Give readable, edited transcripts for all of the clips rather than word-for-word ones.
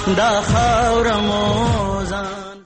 دا خاورموزان.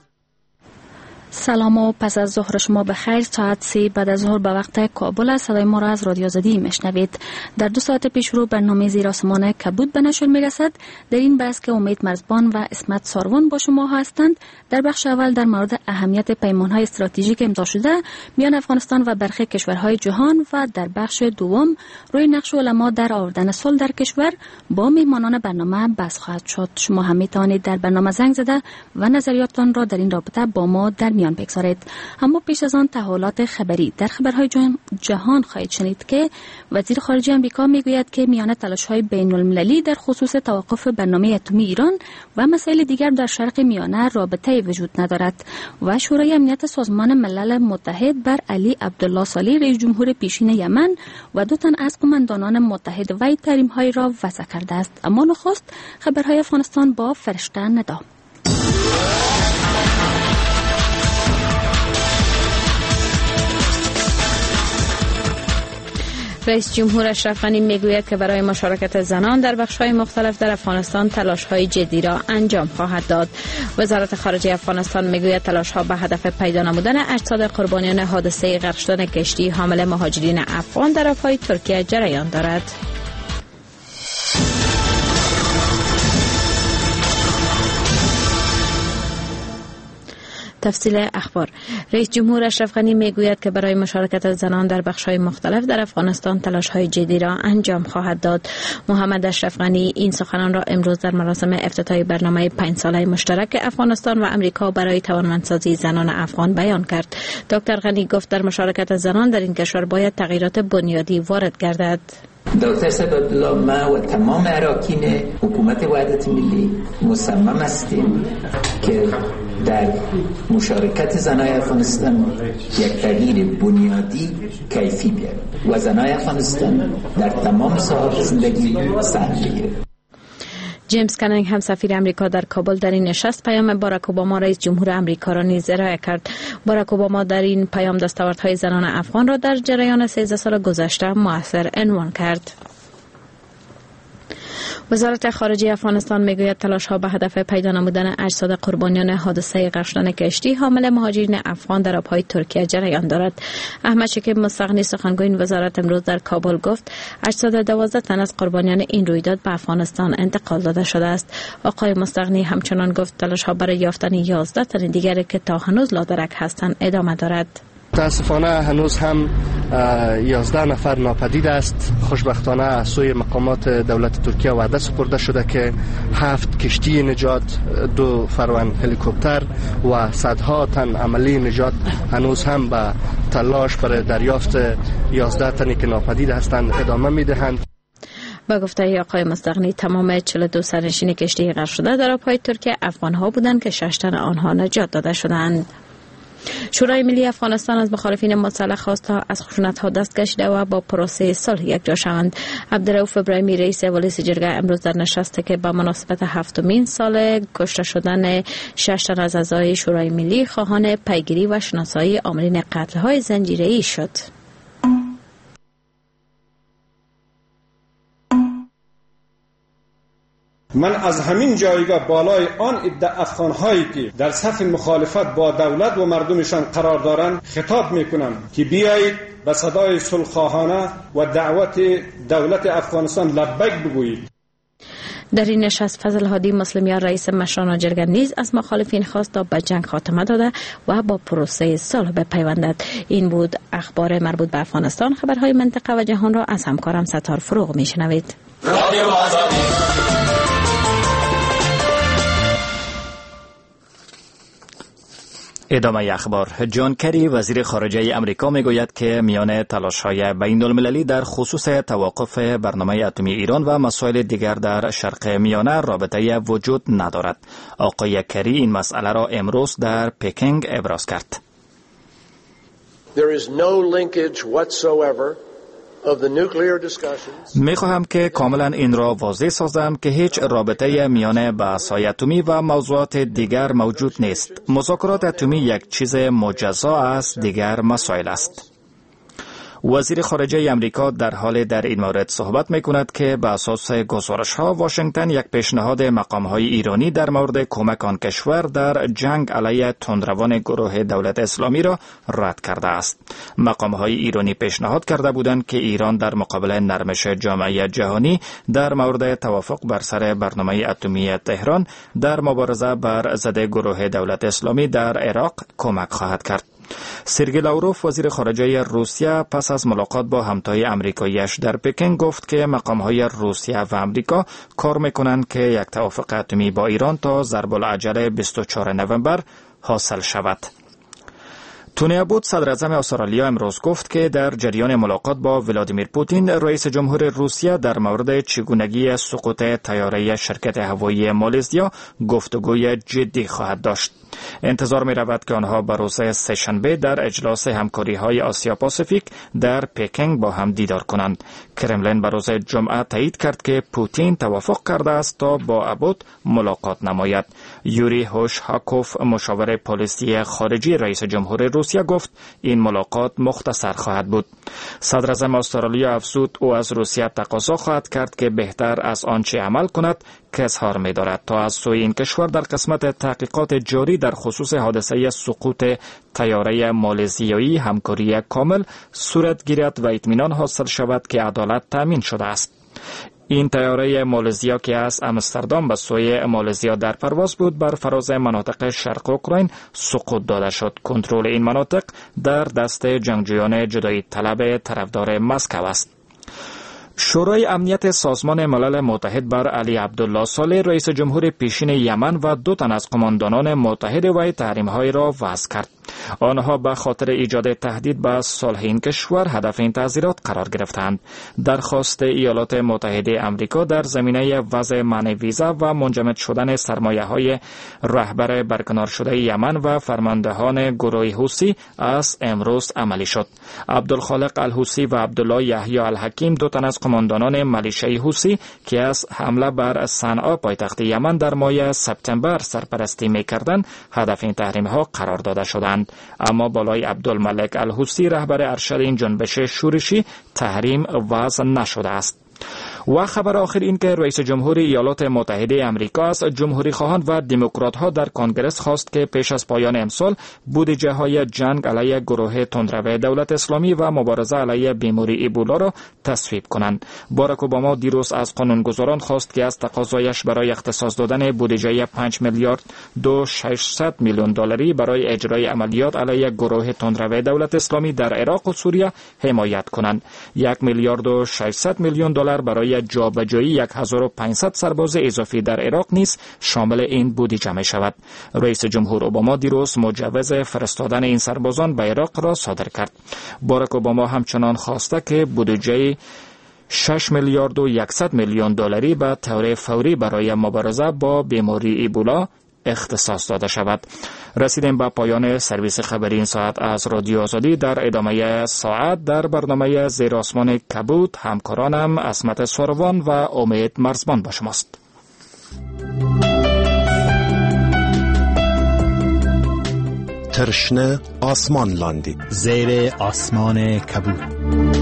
سلام و پس از ظهر شما بخیر. ساعت 3 بعد از ظهر به وقت کابل است. صدای ما را از رادیو آزادی میشنوید. در 2 ساعت پیش رو برنامه زیر آسمان کبود به نشر میرسد. در این بحث که امید مرزبان و اسمت ساروان با شما هستند. در بخش اول در مورد اهمیت پیمانهای استراتژیک امضا شده میان افغانستان و برخی کشورهای جهان و در بخش دوم روی نقش علما در آوردن صلح در کشور با میهمانان برنامه بحث خواهد شد. شما هم میتوانید در برنامه زنگ زده و نظریاتتان را در این رابطه با ما در میان بگذارید. اما پیش از آن تحولات خبری در خبرهای جهان خواهید شنید که وزیر خارجه آمریکا میگوید که میان تلاش‌های بین‌المللی در خصوص توقف برنامه اتمی ایران و مسائل دیگر در شرق میانه رابطه‌ای وجود ندارد و شورای امنیت سازمان ملل متحد بر علی عبدالله صالح رئیس جمهور پیشین یمن و 2 تن از قماندانان متحد وی تحریم‌های را وضع کرده است. اما نخست خبرهای افغانستان با فرشته ندا. رئیس جمهور اشرف غنی میگوید که برای مشارکت زنان در بخش‌های مختلف در افغانستان تلاش‌های جدی را انجام خواهد داد. وزارت خارجه افغانستان میگوید تلاش‌ها به هدف پیدا نمودن اجساد قربانیان حادثه غرق شدن کشتی حامل مهاجرین افغان در آب‌های ترکیه جریان دارد. تفصیل اخبار. رئیس جمهور اشرف غنی میگوید که برای مشارکت زنان در بخش‌های مختلف در افغانستان تلاش‌های جدی را انجام خواهد داد. محمد اشرف غنی این سخنان را امروز در مراسم افتتاحی برنامه 5 ساله مشترک افغانستان و امریکا برای توانمندسازی زنان افغان بیان کرد. دکتر غنی گفت در مشارکت زنان در این کشور باید تغییرات بنیادی وارد گردد. دکتر سعدالله ما و تمام اراکین حکومت وحدت ملی مصمم هستیم که در مشارکت زنای افغانستان یک تغییر بنیادی کیفی بیاریم و زنای افغانستان در تمام ساحات زندگی سهم بگیرند. جیمز کنینگ هم سفیر امریکا در کابل در این نشست پیام باراک اوباما رئیس جمهور امریکا را نیز ارائه کرد. باراک اوباما در این پیام دستاوردهای زنان افغان را در جریان 13 سال گذشته مؤثر عنوان کرد. وزارت خارجه افغانستان میگوید تلاش‌ها به هدف پیدا نمودن اجساد قربانیان حادثه غرق شدن کشتی حامل مهاجرین افغان در آب‌های ترکیه جریان دارد. احمد شکیب مستغنی سخنگوی این وزارت امروز در کابل گفت اجساد 12 تن از قربانیان این رویداد به افغانستان انتقال داده شده است. آقای مستغنی همچنان گفت تلاش‌ها برای یافتن 11 تن دیگر که تا هنوز لادرک هستند ادامه دارد. متاسفانه هنوز هم 11 نفر ناپدید است. خوشبختانه از سوی مقامات دولت ترکیه وعده سپرده شده که 7 کشتی نجات، 2 فرمان هلیکوپتر و صدها تن عملی نجات هنوز هم به تلاش برای دریافت 11 تنی که ناپدید هستند ادامه میدهند. با گفته آقای مستغنی تمام 42 سرنشین کشتی غرق شده در آب‌های ترکیه افغان‌ها بودند که 6 تن آنها نجات داده شدند. شورای ملی افغانستان از مخالفین مسلح خواست تا از خشونت‌ها دست کشیده و با پروسه صلح یکجا شوند. عبدالرؤوف ابراهیمی رئیس ولیس جرگه امروز در نشستی که با مناسبت 7مین سال کشته شدن 6 تن از اعضای شورای ملی خواهان پیگیری و شناسایی عاملین قتل‌های زنجیره‌ای شد. من از همین جایگاه بالای آن عده افغان‌هایی که در صف مخالفت با دولت و مردمشان قرار دارند خطاب می‌کنم که بیایید به صدای صلح‌خواهانه و دعوت دولت افغانستان لبیک بگویید. در این نشست فضل هادی مسلمیان رئیس مشران جرگه نیز از مخالفین خواست تا به جنگ خاتمه داده و با پروسه صلح بپیوندد. این بود اخبار مربوط به افغانستان. خبرهای منطقه و جهان را از همکارم ستار فروغ میشنوید. ادامه اخبار. جان کری وزیر خارجه امریکا میگوید که میان تلاش‌های بین‌المللی در خصوص توقف برنامه اتمی ایران و مسائل دیگر در شرق میانه رابطه وجود ندارد. آقای کری این مسئله را امروز در پکینگ ابراز کرد. There is no linkage whatsoever میخواهم که کاملا این را واضح سازم که هیچ رابطه میان بحث‌های اتمی و موضوعات دیگر موجود نیست. مذاکرات اتمی یک چیز مجزا است، دیگر مسائل است. وزیر خارجه امریکا در حال در این مورد صحبت می‌کند که به اساس گزارش‌ها واشنگتن یک پیشنهاد مقام‌های ایرانی در مورد کمک آن کشور در جنگ علیه تندروان گروه دولت اسلامی را رد کرده است. مقام‌های ایرانی پیشنهاد کرده بودند که ایران در مقابل نرمش جامعه جهانی در مورد توافق بر سر برنامه اتمی تهران در مبارزه بر ضد گروه دولت اسلامی در عراق کمک خواهد کرد. سرگئی لاوروف وزیر خارجه روسیه پس از ملاقات با همتای امریکاییش در پکن گفت که مقام‌های روسیه و امریکا کار می‌کنند که یک توافق اتمی با ایران تا ضرب العجل 24 نوامبر حاصل شود. تونی ابوت صدر اعظم استرالیا امروز گفت که در جریان ملاقات با ولادیمیر پوتین رئیس جمهور روسیه در مورد چگونگی سقوط طیاره شرکت هوایی مالزیا گفتگوی جدی خواهد داشت. انتظار می رود که آنها به روز سه‌شنبه در اجلاس همکاری های آسیا پاسیفیک در پکینگ با هم دیدار کنند. کرملین به روز جمعه تایید کرد که پوتین توافق کرده است تا با ابوت ملاقات نماید. یوری هوشهاکوف مشاور پالیسی خارجی رئیس جمهور روسیه گفت این ملاقات مختصر خواهد بود. صدر اعظم استرالیا افزود او از روسیه تقاضا خواهد کرد که بهتر از آنچه عمل کند که اظهار می دارد تا از سوی این کشور در قسمت تحقیقات جاری در خصوص حادثه سقوط طیاره مالزیایی همکاری کامل صورت گیرد و اطمینان حاصل شود که عدالت تامین شده است. این طیاره مالزیا که از امستردام به سوی مالزیا در پرواز بود بر فراز مناطق شرق اوکراین سقوط داده شد. کنترل این مناطق در دست جنگجویان جدایی طلب طرفدار مسکو است. شورای امنیت سازمان ملل متحد بر علی عبدالله صالح رئیس جمهور پیشین یمن و 2 تن از قماندانان متحد وی تحریم‌های را وضع کرد. آنها به خاطر ایجاد تهدید به صلح این کشور هدف این تعزیرات قرار گرفتند. درخواست ایالات متحده آمریکا در زمینه وضع منع ویزا و منجمد شدن سرمایه‌های رهبر برکنار شده یمن و فرماندهان گروه حوثی از امروز عملی شد. عبدالخالق الحوثی و عبدالله یحیی الحکیم 2 تن از قماندانان ملیشه حوثی که از حمله بر صنعا پایتخت یمن در ماه سپتامبر سرپرستی می‌کردند هدف این تحریم‌ها قرار داده شدند. اما بالای عبدالملک الحوثی رهبر ارشد این جنبش شورشی تحریم وضع نشده است. و خبر آخر این که رئیس جمهور ایالات متحده آمریکا از جمهوری خواهان و دموکرات ها در کنگره خواست که پیش از پایان امسال بودجه های جنگ علیه گروه تندرو دولت اسلامی و مبارزه علیه بیماری ایبولا را تصویب کنند. باراک اوباما دیروز از قانونگذاران خواست که از تقاضایش برای اختصاص دادن بودجه 5 میلیارد و 600 میلیون دلاری برای اجرای عملیات علیه گروه تندرو دولت اسلامی در عراق و سوریه حمایت کنند. 1 میلیارد و 600 میلیون دلار برای جابجایی 1500 سرباز اضافی در عراق نیز شامل این بودجه می شود. رئیس جمهور اوباما دیروز مجوز فرستادن این سربازان به عراق را صادر کرد. باراک اوباما همچنان خواسته که بودجه 6 میلیارد و 100 میلیون دلاری به طور فوری برای مبارزه با بیماری ایبولا اختصاص داده شود. رسیدیم به پایان سرویس خبری این ساعت از رادیو آزادی. در ادامه ساعت در برنامه زیر آسمان کبود همکارانم عصمت ساروان و امید مرزبان با شماست. ترشنه آسمان لاندی زیر آسمان کبود.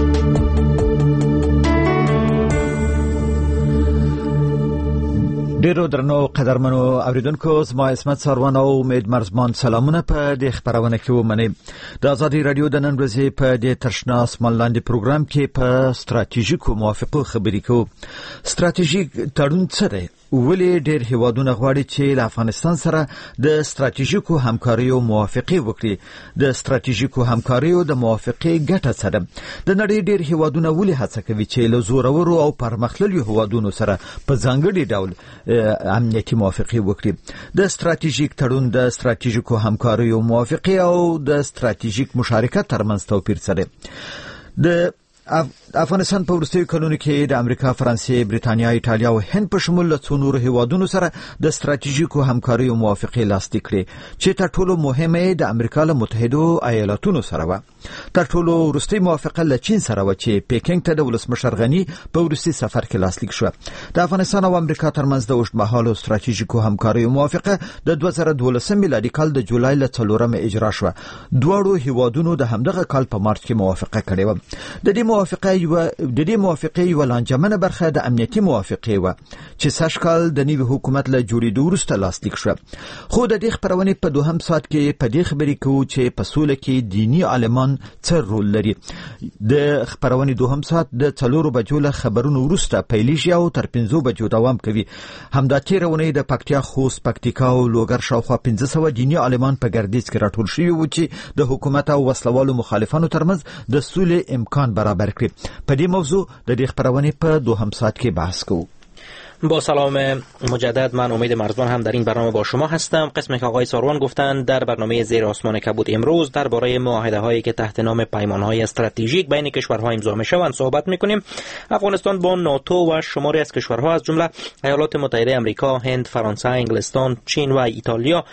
ډیرو درنو قدرمنو اوریدونکو زما عصمت ساروان او امید مرزبان سلامونه په دې خبرونه کې ومنئ. د ازادي رادیو د نن ورځې په دې ترشنه آسمان لاندې پروګرام کې په ستراتیژیکو موافقو خبرې کوو. ستراتیژیک تړون څه دی؟ ولې ډېر هیوادونه غواړي چې له افغانستان سره د ستراتیژیکو همکاریو موافقه وکړي؟ د ستراتیژیکو همکاریو د موافقه ګټه څه ده؟ د نړۍ ډېر هیوادونه ولې هڅه کوي چې له زورورو او پرمختللو هیوادونو سره په ځانګړي ډول امنیتي موافقه وکړي؟ د ستراتیژیک تړون د ستراتیژیکو همکاریو موافقه او د ستراتیژیک مشارکت ترمنځ توپیر څه دی؟ د افغانستان په وروستیو کلونو کې د امریکا، فرانسې، بریتانیا، ایټالیا او هند په شمول له څو نورو هیوادونو سره د ستراتیژیکو همکاریو موافقې لاسلیک کړې چې تر ټولو مهمه د امریکا له متحده ایالاتونو سره و. تر ټولو وروستي موافقه له چین سره و چې پیکینګ ته د ولسمشر غنی په وروستي سفر کې لاسلیک شو. د افغانستان او امریکا ترمنځ د اوږدمهاله ستراتیژیکو همکاریو موافقه د 2012 میلادي کال د جولای له 4 اجرا شو. دواړو هیوادونو د همدغه کال په مارچ کې موافقه کړې و. د دې موافقې یو لانجمنه برخه د امنیتي موافقې و چې سږ کال د نوي حکومت له جوړېدو وروسته لاسلیک شو. خو د دې خبرونې په دوهم ساعت کې په دې خبرې کوو چې په سوله کې دینی عالمان څه رول لري. د خبرونې دوهم ساعت د 4 بجو له خبرونو وروسته پیلیږي او تر 5 بجو دوام کوي. همدا تیرونه د پکتیا، خوست، پکتیکا او لوګر شاوخوا 1500 دینی عالمان په ګردیز کې راټول شوي و چې د حکومت او وسلوالو مخالفانو ترمنځ د سولې امکان برابر کړي. په دې موضوع د دې خبرونه په دوهم ساعت کې بحث کوو. با سلام مجدد، من امید مرزبان هم در این برنامه با شما هستم. قسمی که آقای ساروان گفتند در برنامه زیر آسمان کبود امروز درباره معاهده هایی که تحت نام پیمان های استراتژیک بین کشورها امضا میشوند صحبت میکنیم. افغانستان با ناتو و شماری از کشورها از جمله ایالات متحده آمریکا، هند، فرانسه، انگلستان، چین و ایتالیا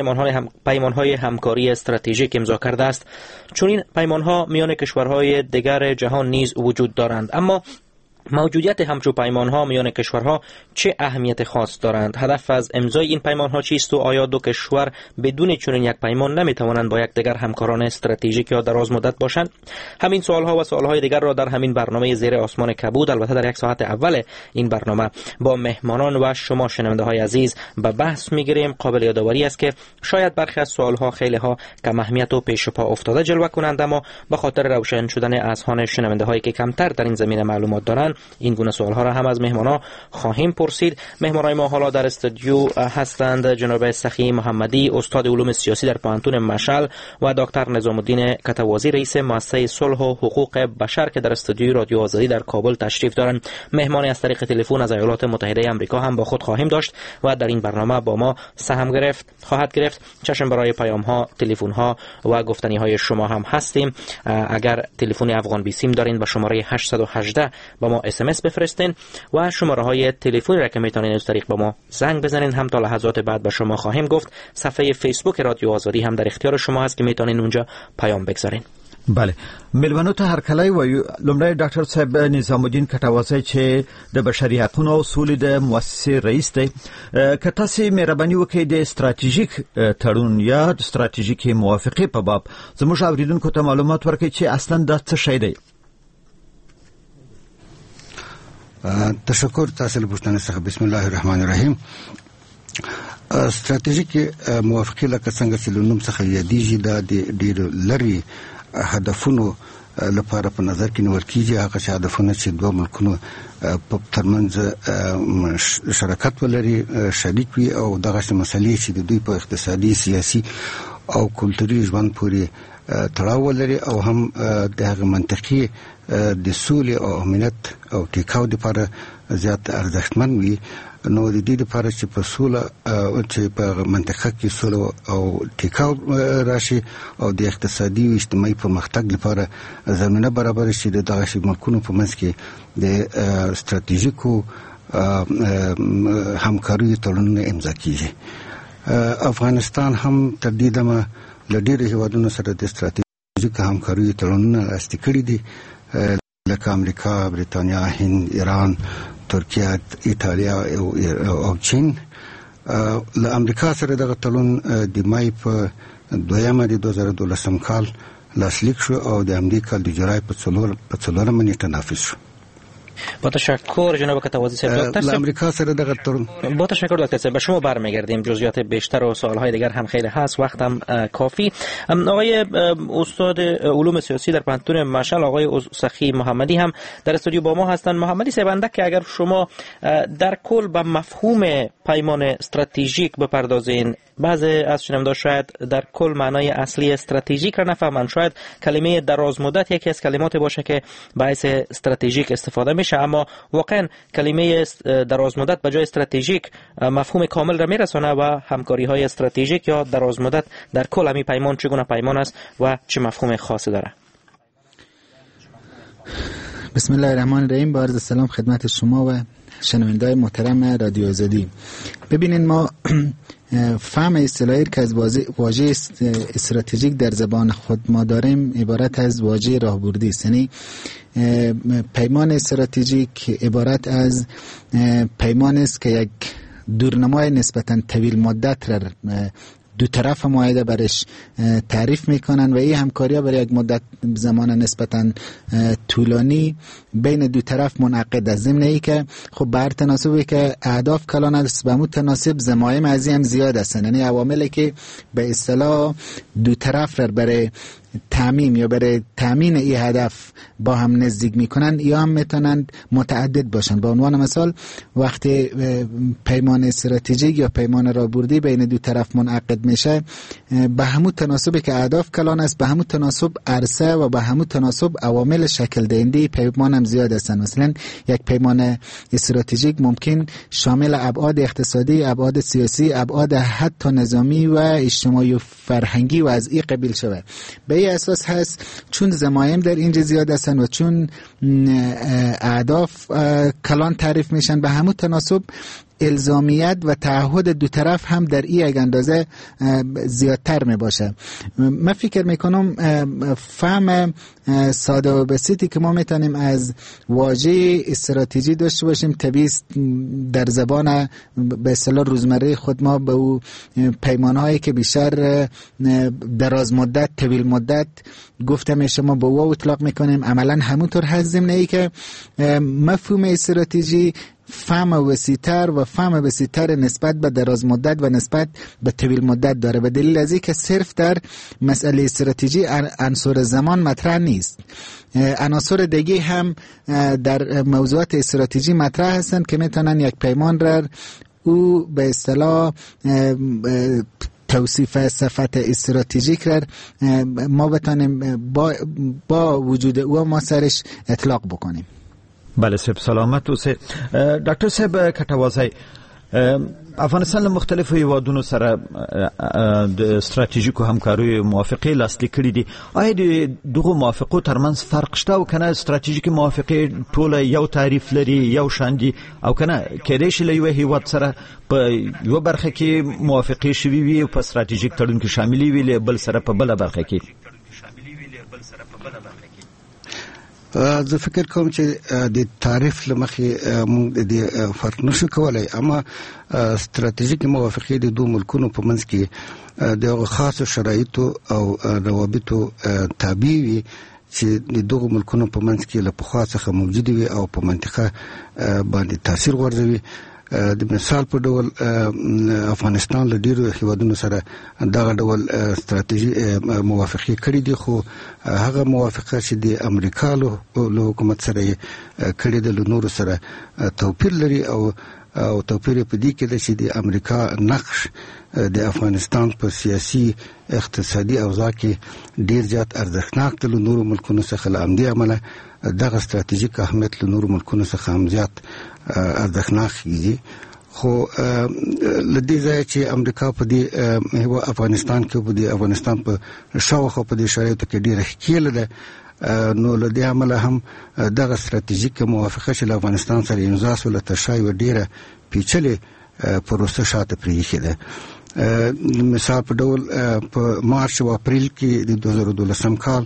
پیمان های همکاری استراتژیک امضا کرده است. چون این پیمان ها میان کشورهای دیگر جهان نیز وجود دارند. اما موجودیت همچون پیمان‌ها میان کشورها چه اهمیت خاص دارند؟ هدف از امضای این پیمان‌ها چیست و آیا دو کشور بدون چنین یک پیمان نمی‌توانند با یکدیگر همکاران استراتژیک یا دراز مدت باشند؟ همین سوال‌ها و سوال‌های دیگر را در همین برنامه زیر آسمان کبود، البته در یک ساعت اول این برنامه با مهمانان و شما شنونده‌های عزیز به بحث می‌گیریم. قابل یادآوری است که شاید برخی از سوال‌ها خیلی‌ها کم اهمیت و پیش پا افتاده جلوه کنند، اما به خاطر روشن شدن اذهان شنونده‌هایی که کمتر در این زمینه معلومات دارند این گونه سوال‌ها را هم از مهمانان خواهیم پرسید. مهمانان ما حالا در استودیو هستند جناب سخی محمدی، استاد علوم سیاسی در پانتون مشعل و دکتر نظام الدین کتوازی، رئیس مؤسسه صلح و حقوق بشر که در استودیو رادیو آزادی در کابل تشریف دارند. مهمانی از طریق تلفن از ایالات متحده آمریکا هم با خود خواهیم داشت و در این برنامه با ما سهم خواهد گرفت. چشم برای پیام‌ها، تلفن‌ها و گفتنی‌های شما هم هستیم. اگر تلفن افغان بی سیم دارین با شماره 818 با ما SMS بفرستین و شماره های تلفنی را که میتونین از طریق با ما زنگ بزنین هم تا لحظات بعد به شما خواهیم گفت. صفحه فیسبوک رادیو آزادی هم در اختیار شما هست که میتونین اونجا پیام بگذارین. بله، ملونو ته هرکلی و لومړی ډاکټر صاحب نظام الدین کټوازی چې د بشري حقوقو او سولې د مؤسسې رئیس دی، که تاسو مهرباني وکړئ د استراتیژیک تړون یا د استراتیژیکې موافقې په باب زموږ اوریدونکو ته معلومات ورکړئ چې اصلا دا څه شی دی. تشکر. تاسو له پوښتنې څخه بسم الله الرحمن الرحیم. استراتیژیک موافقه لکه څنګه چې لنوم څخه یادېږي دا د ډېر لري هدفونو لپاره په نظر کې نیول کېږي. هغه هدفونه چې دوه ملکونو په ترمنځ شراکت ولري، شریک وي او دغه مسلې چې د دوی په اقتصادي، سیاسي او کلتوري ژوند پورې تړاو ولري او هم د هغه منطقي د سولې او امنیت او ټیکاو لپاره زیات ارزښتمن وي. نو د دې لپاره چې په سوله چې په منطقه کې سوله او ټیکاو راشي او د اقتصادي او اجتماعي پرمختګ لپاره زمينه برابر شي، د دغه ملکونو په منځ کې د استراتیژیکو همکاري تړونونه امضا کیږي. افغانستان هم تر دې دمه له ډېرو هیوادونو سره د استراتیژیک همکاري تړونونه لاسلیک کړي دي، لکه امریکا، بریتانیا، هند، ایران، ترکیه، ایتالیا او چین. له امریکا سره دغه تړون د مای په 2 د 2012 کال لاسلیک شو او د امریکا د جولای په 4 نیټه نافذ شو. با تشکر جناب کتوازی صاحب. دکتر امریکا سره دغه تړون. با تشکر دکتر صاحب. به شما برمیگردیم، جزئیات بیشتر و سوالهای دیگر هم خیلی هست، وقت هم کافی. آقای استاد علوم سیاسی در پانتون مشعل، آقای سخی محمدی هم در استودیو با ما هستند. محمدی صاحب، که اگر شما در کل به مفهوم پیمان استراتژیک بپردازین، بعضی از شنوندگان شاید در کل معنای اصلی استراتژیک را نفهمند. شاید کلمه دراز مدت یکی از کلمات باشه که باعث استراتژیک استفاده میشه، اما واقعا کلمه دراز مدت به جای استراتژیک مفهوم کامل را میرسونه و همکاری های استراتژیک یا دراز مدت در کل همین پیمان چگونه پیمان است و چه مفهوم خاصی داره؟ بسم الله الرحمن الرحیم. با عرض سلام خدمت شما و شنونده‌های محترم رادیو آزادی. ببینید، ما فهم اصطلاحی که از واژه استراتژیک در زبان خود ما داریم عبارت از واژه راهبردی است. یعنی پیمان استراتژیک عبارت از پیمان است که یک دورنمای نسبتا طویل مدت را دو طرف معاهده برش تعریف میکنن و این همکاری ها برای یک مدت زمان نسبتا طولانی بین دو طرف منعقد است. ضمن ای که خب بر تناسبی که اهداف کلان است به متناسب ضمایم از هم زیاد هستند. یعنی عواملی که به اصطلاح دو طرف را برای تعمیم یا برای تامین این هدف با هم نزدیک میکنن یا هم میتونند متعدد باشن. به عنوان مثال وقتی پیمان استراتژیک یا پیمان راهبردی بین دو طرف منعقد میشه، به همون تناسبی که اهداف کلان است به همون تناسب عرصه و به همون تناسب عوامل شکل دهنده پیمان هم زیاد هستند. مثلا یک پیمان استراتژیک ممکن شامل ابعاد اقتصادی، ابعاد سیاسی، ابعاد حتی نظامی و اجتماعی و فرهنگی و از این قبیل شود. به این اساس هست چون ضمایم در اینجا زیاد هستند و چون اهداف کلان تعریف میشن، به همون تناسب الزامیت و تعهد دو طرف هم در این یک اندازه زیادتر می باشه. من فکر میکنم فهم ساده و بسیطی که ما میتونیم از واژه استراتژی داشته باشیم طبیعی در زبان به اصطلاح روزمره خود ما به او پیمانهایی که بیشتر دراز مدت طویل مدت گفته میشه ما به او اطلاق میکنیم عملا همونطور هست. ضمن ای که مفهوم استراتژی فهم وسیع‌تر و فهم وسیع‌تر نسبت به دراز مدت و نسبت به طویل مدت داره. به دلیل از اینکه صرف در مسئله استراتژی عنصر زمان مطرح نیست، عناصر دیگه هم در موضوعات استراتژی مطرح هستند که میتونن یک پیمان را او به اصطلاح توصیف صفت استراتژیک را ما بتونیم با وجود او ما سرش اطلاق بکنیم. بله صاحب سلامت اوسه. ډاکټر صاحب کټوازی، افغانستان له مختلفو هیوادونو سره د استراتیژیکو همکاریو موافقې لاسلیک کړي دي. آیا د دغو موافقو ترمنځ فرق شته او کنه استراتیژیکي موافقې ټوله یو تعریف لري، یو شان دي او کنه کېدای شي له یو هیواد سره په یو برخه کې موافقې شوي وي او په استراتیژیک تړون کې شاملې وي، له بل سره په بله برخه کې؟ زه فکر کوم چې د تعریف لمخې موږ د فرق نشو کولای، اما استراتیژیکي موافقې د دوه ملکونو په منځ کې د خاصو شرایطو او روابطو تابع وي چې د دوه ملکونو په منځ کې له پخوا څخه موجود وي او په منطقه باندې تاثیر غورځوي. د مثال په ډول افغانستان له ډیرو هیوادونو سره دغه ډول استراتیژي موافقې کړې دي، خو هغه موافقه چې د امریکا له حکومت سره کړې ده له نورو سره توپیر لري او توپیر په دې کې ده چې د امریکا نقش د افغانستان په سیاسي اقتصادي اوضاع کې ډیر زیات ارزښتناک دی. له نورو ملکونو څخه له همدې امله دغه استراتیژیک اهمیت له نورو ملکونو څخه هم زیات ارزښتناک دي. خو له دې ځایه چې امریکا په دې افغانستان کې په دې افغانستان په شاوخوا په دې شرایطو کې ډیره ښکېله ده، نو له دې امله هم دغه استراتیژیک موافقه چې له افغانستان سره امضا شوه تر شا یوه ډیره پیچلې پروسه شاته پرېښې ده. مثال په ډول په مارچ او اپریل کې د 2012 کال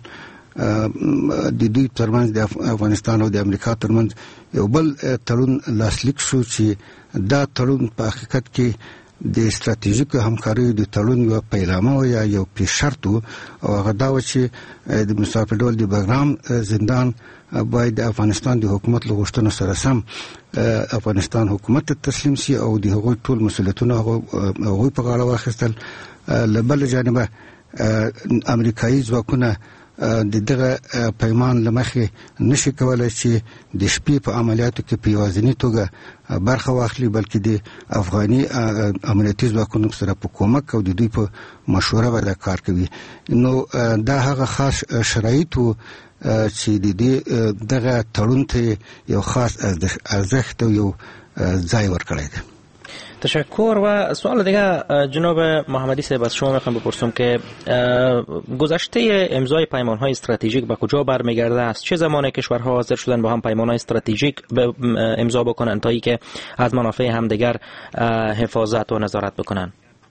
د دوی ترمنځ د افغانستان او د امریکا ترمنځ یو بل تړون لاسلیک شو چې دا تړون په حقیقت کې د استراتیژیکو همکاریو د تړون یو پیلامه یا یو پیش شرط او هغه دا و چې د مثال په ډول د بګرام زندان باید د افغانستان د حکومت له غوښتنو سره سم افغانستان حکومت ته تسلیم شي او د هغوی ټول مسؤلیتونه هغوی په غاړه واخیستل. له بل جانبه امریکایي ځواکونه د دغه پیمان لمخې نشي کولای چې د شپې په عملیاتو کې په یوازیني توګه برخه واخلي، بلکې د افغاني امنیتي ځواکونو سره په کومک او د دوی په مشوره باندې کار کوي. نو دا هغه خاص شرایط وو چې دغه تړون ته یو خاص ارزښت او یو ځای ورکړی دی. تشکر. و سوال دیگه جناب محمدی صاحب از شما میخوام بپرسم که گذشته امضای پیمان‌های استراتژیک به کجا برمیگرده است؟ چه زمانی کشورها حاضر شدن با هم پیمان‌های استراتژیک امضا بکنن تا اینکه از منافع همدیگر حفاظت و نظارت بکنن؟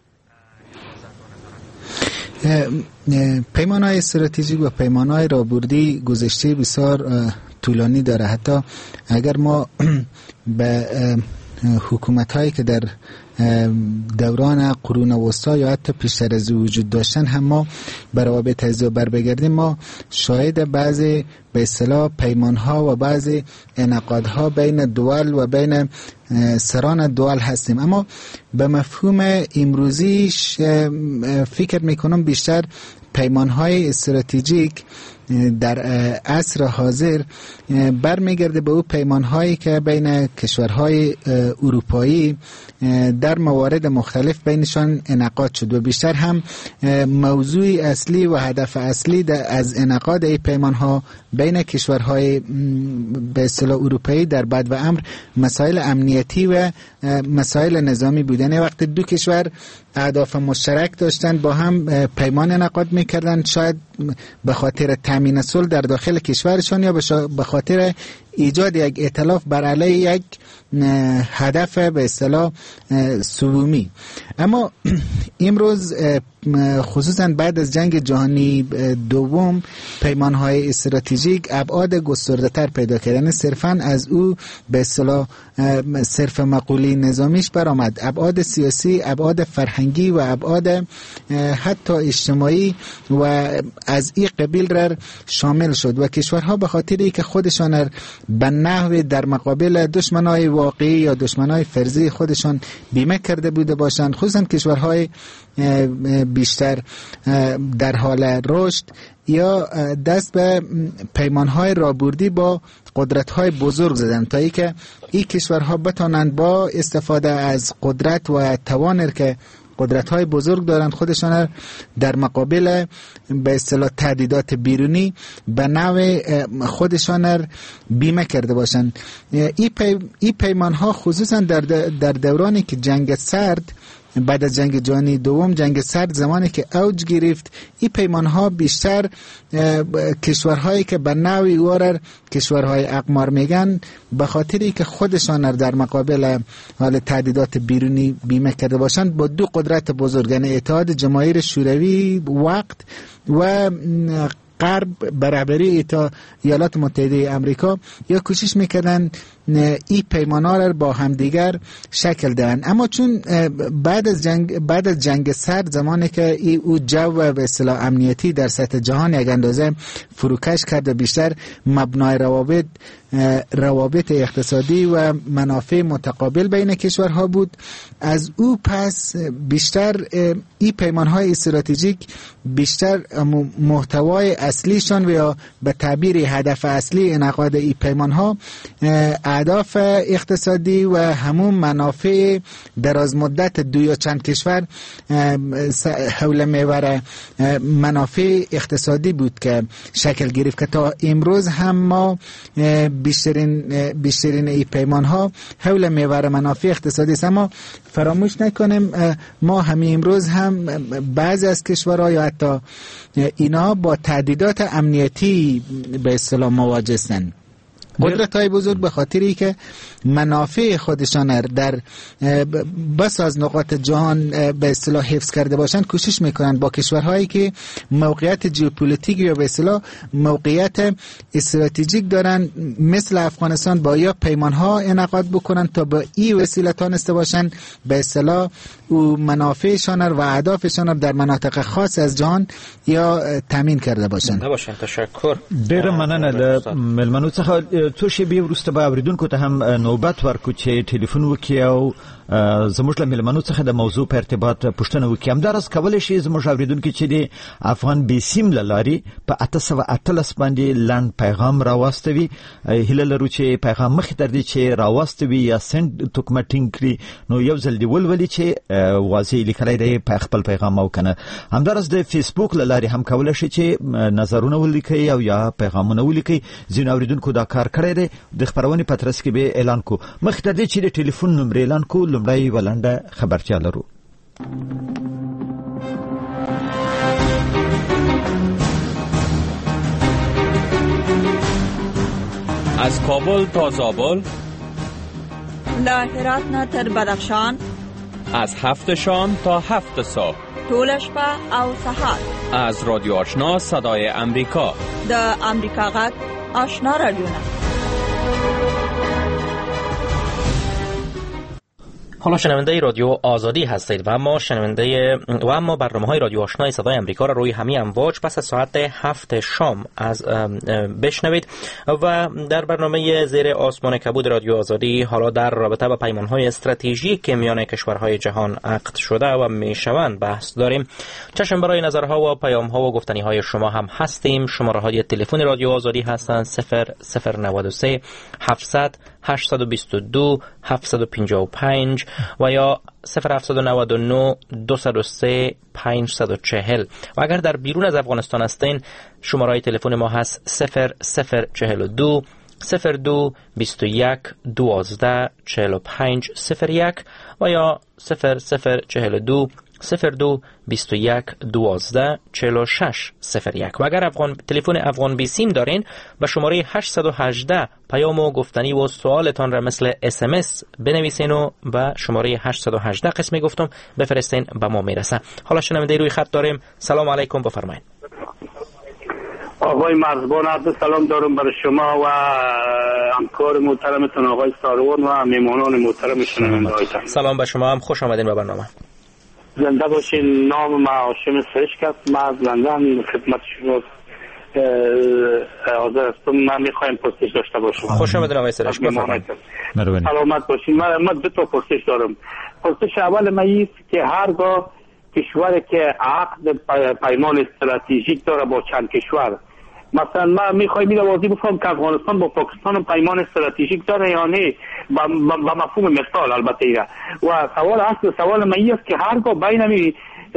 پیمان‌های استراتژیک و پیمان‌های راهبردی گذشته بسیار طولانی داره. حتی اگر ما به حکومت‌هایی که در دوران قرون وسطا یا حتی پیشتر از وجود داشتن هم ما روابط از بر بگردیم، ما شاهد بعضی به اصطلاح پیمان‌ها و بعضی انعقادها بین دول و بین سران دول هستیم. اما به مفهوم امروزیش فکر میکنم بیشتر پیمان‌های استراتژیک در عصر حاضر برمیگرده به او پیمان‌هایی که بین کشورهای اروپایی در موارد مختلف بینشان انعقاد شد و بیشتر هم موضوع اصلی و هدف اصلی از انعقاد این پیمان‌ها بین کشورهای به اصطلاح اروپایی در بد و امر مسائل امنیتی و مسائل نظامی بودن. وقت دو کشور اهداف مشترک داشتن با هم پیمان انعقاد میکردن، شاید به خاطر تامین صلح در داخل کشورشان یا به خاطر ایجاد یک ائتلاف بر علیه یک هدف به اصطلاح سومی. اما امروز خصوصا بعد از جنگ جهانی دوم پیمان‌های استراتژیک ابعاد گسترده‌تر پیدا کردن، صرفاً از او به اصطلاح صرف مقوله نظامیش برآمد، ابعاد سیاسی، ابعاد فرهنگی و ابعاد حتی اجتماعی و از این قبیل را شامل شد و کشورها به خاطری که خودشان به نحو در مقابل دشمنای واقعی یا دشمنای فرضی خودشان بیمه کرده بوده باشند، خصوصا کشورهای بیشتر در حال رشد، یا دست به پیمانهای راهبردی با قدرت‌های بزرگ زدن تا اینکه این کشورها بتوانند با استفاده از قدرت و توان که قدرت‌های بزرگ دارند خودشان در مقابل به اصطلاح تهدیدات بیرونی به نوع خودشان بیمه کرده باشند. این پیمان‌ها خصوصا در دورانی که جنگ سرد بعد از جنگ جهانی دوم، جنگ سرد زمانی که اوج گرفت، این پیمان‌ها بیشتر کشورهایی که به نوعی وارر کشورهای اقمار میگن به خاطری که خودشان در مقابل حال تهدیدات بیرونی بیمه کرده باشند با دو قدرت بزرگ، یعنی اتحاد جماهیر شوروی وقت و غرب برابری تا ایالات متحده آمریکا، یا کوشش میکردن این پیمان‌ها را با همدیگر شکل دهند. اما چون بعد از جنگ سرد زمانی که او جو به اصطلاح امنیتی در سطح جهان یک اندازه فروکش کرد و بیشتر مبنای روابط اقتصادی و منافع متقابل بین کشورها بود، از او پس بیشتر این پیمان‌های استراتژیک بیشتر محتوای اصلیشان و یا به تعبیر هدف اصلی انعقاد این پیمان‌ها اهداف اقتصادی و همون منافع دراز مدت دو یا چند کشور حول محور منافع اقتصادی بود که شکل گرفت که تا امروز هم ما بیشترین ای پیمان ها حول محور منافع اقتصادی است. اما فراموش نکنیم ما همین امروز هم بعضی از کشورها یا حتی اینا با تهدیدات امنیتی به اصطلاح مواجه هستند. قدرت‌های بزرگ به خاطری که منافع خودشان در بس از نقاط جهان به اصطلاح حفظ کرده باشند کوشش میکنند با کشورهایی که موقعیت ژئوپلیتیک یا به اصطلاح موقعیت استراتژیک دارن مثل افغانستان با یا پیمان‌ها انعقاد بکنند تا با این وسیله تانسته باشند به اصطلاح او منافعشان و اهدافشان در مناطق خاص از جهان یا تامین کرده باشند. تشکر. ډیر مننه ملمنو څخه څو شی وروسته به اوریدونکو ته هم نوبت ورکو چې ټلیفون وکړي او زموږ له ملمنو څخه د موضوع په ارتباط پوښتنه وکړي. همدارس کولی شي زموږ اوریدونکو چې د افغان بي سیم له لارې په 818 باندې لاند پیغام راواستوي. هیله لرو چې پیغام مخې تر دې چې راواستوي یا سند توکمه ټینګ کړي نو یو ځل دی ولولي چې واضح لیکلی دی په خپل پیغام او کنه. همدارس د فیسبوک له لارې هم کولی شي چې نظرونه ولیکي او یا پیغامونه ولیکي. ځینو اوریدونکو دا کار کړی دی. د خبرونې په ترڅ کې به اعلان کو مخکې تر دې چې د ټلیفون نمبر اعلان کو لومړی ولنډه خبرتیا لرو. از کابل تا زابل، له هرات نه تر بدخشان، از 7 شام تا 7 صبح، ټول شپه او سهار. از رادیو آشنا صدای امریکا، د امریکا غږ آشنا رادیو. حالا شنونده رادیو آزادی هستید و اما برنامه‌های رادیو آشنای صدای امریکا را روی همین امواج پس از ساعت 7 شام از بشنوید و در برنامه زیر آسمان کبود رادیو آزادی حالا در رابطه با پیمان‌های استراتژیک که میان کشورهای جهان عقد شده و میشوند بحث داریم. چشم برای نظرها و پیام‌ها و گفتنی‌های شما هم هستیم. شماره‌های تلفن رادیو آزادی هستند 0093 700 822 755 و یا 0799 203 540 و اگر در بیرون از افغانستان هستین شماره تلفن ما هست 0042 02 21 12 45 01 و یا 0042 02 21 12 46 01 و اگر تلفن افغان بی سیم دارین به شماره 818 پیام و گفتنی و سوالتان را مثل SMS بنویسین و به شماره 818 قسمی گفتم بفرستین به ما میرسه. حالا شنونده روی خط داریم. سلام علیکم، بفرمایید. آقای مرزبان، عرض سلام دارم برای شما و همکار محترمتون آقای ساروان و میمانان محترم شنونده‌هایتان. سلام به شما هم، خوش آمدین به برنامه. زنده باشین. نام من هاشم سرشک است. من از لندن خدمت شما حاضر هستم. من میخوایم پرسش داشته باشم. خوش آمدین آقای سرشک، بفرمایید. سلامت باشین. من دو تا پرسش دارم. پرسش اول من است که هرگاه کشوری که عقد پیمان استراتژیک داره با چند کشور، مثلا من میخوایم این واضح بفهم که افغانستان با پاکستان پیمان استراتژیک داره یا نه، با مفهوم مثال البته ایره. و سوال من این است که هرگاه بین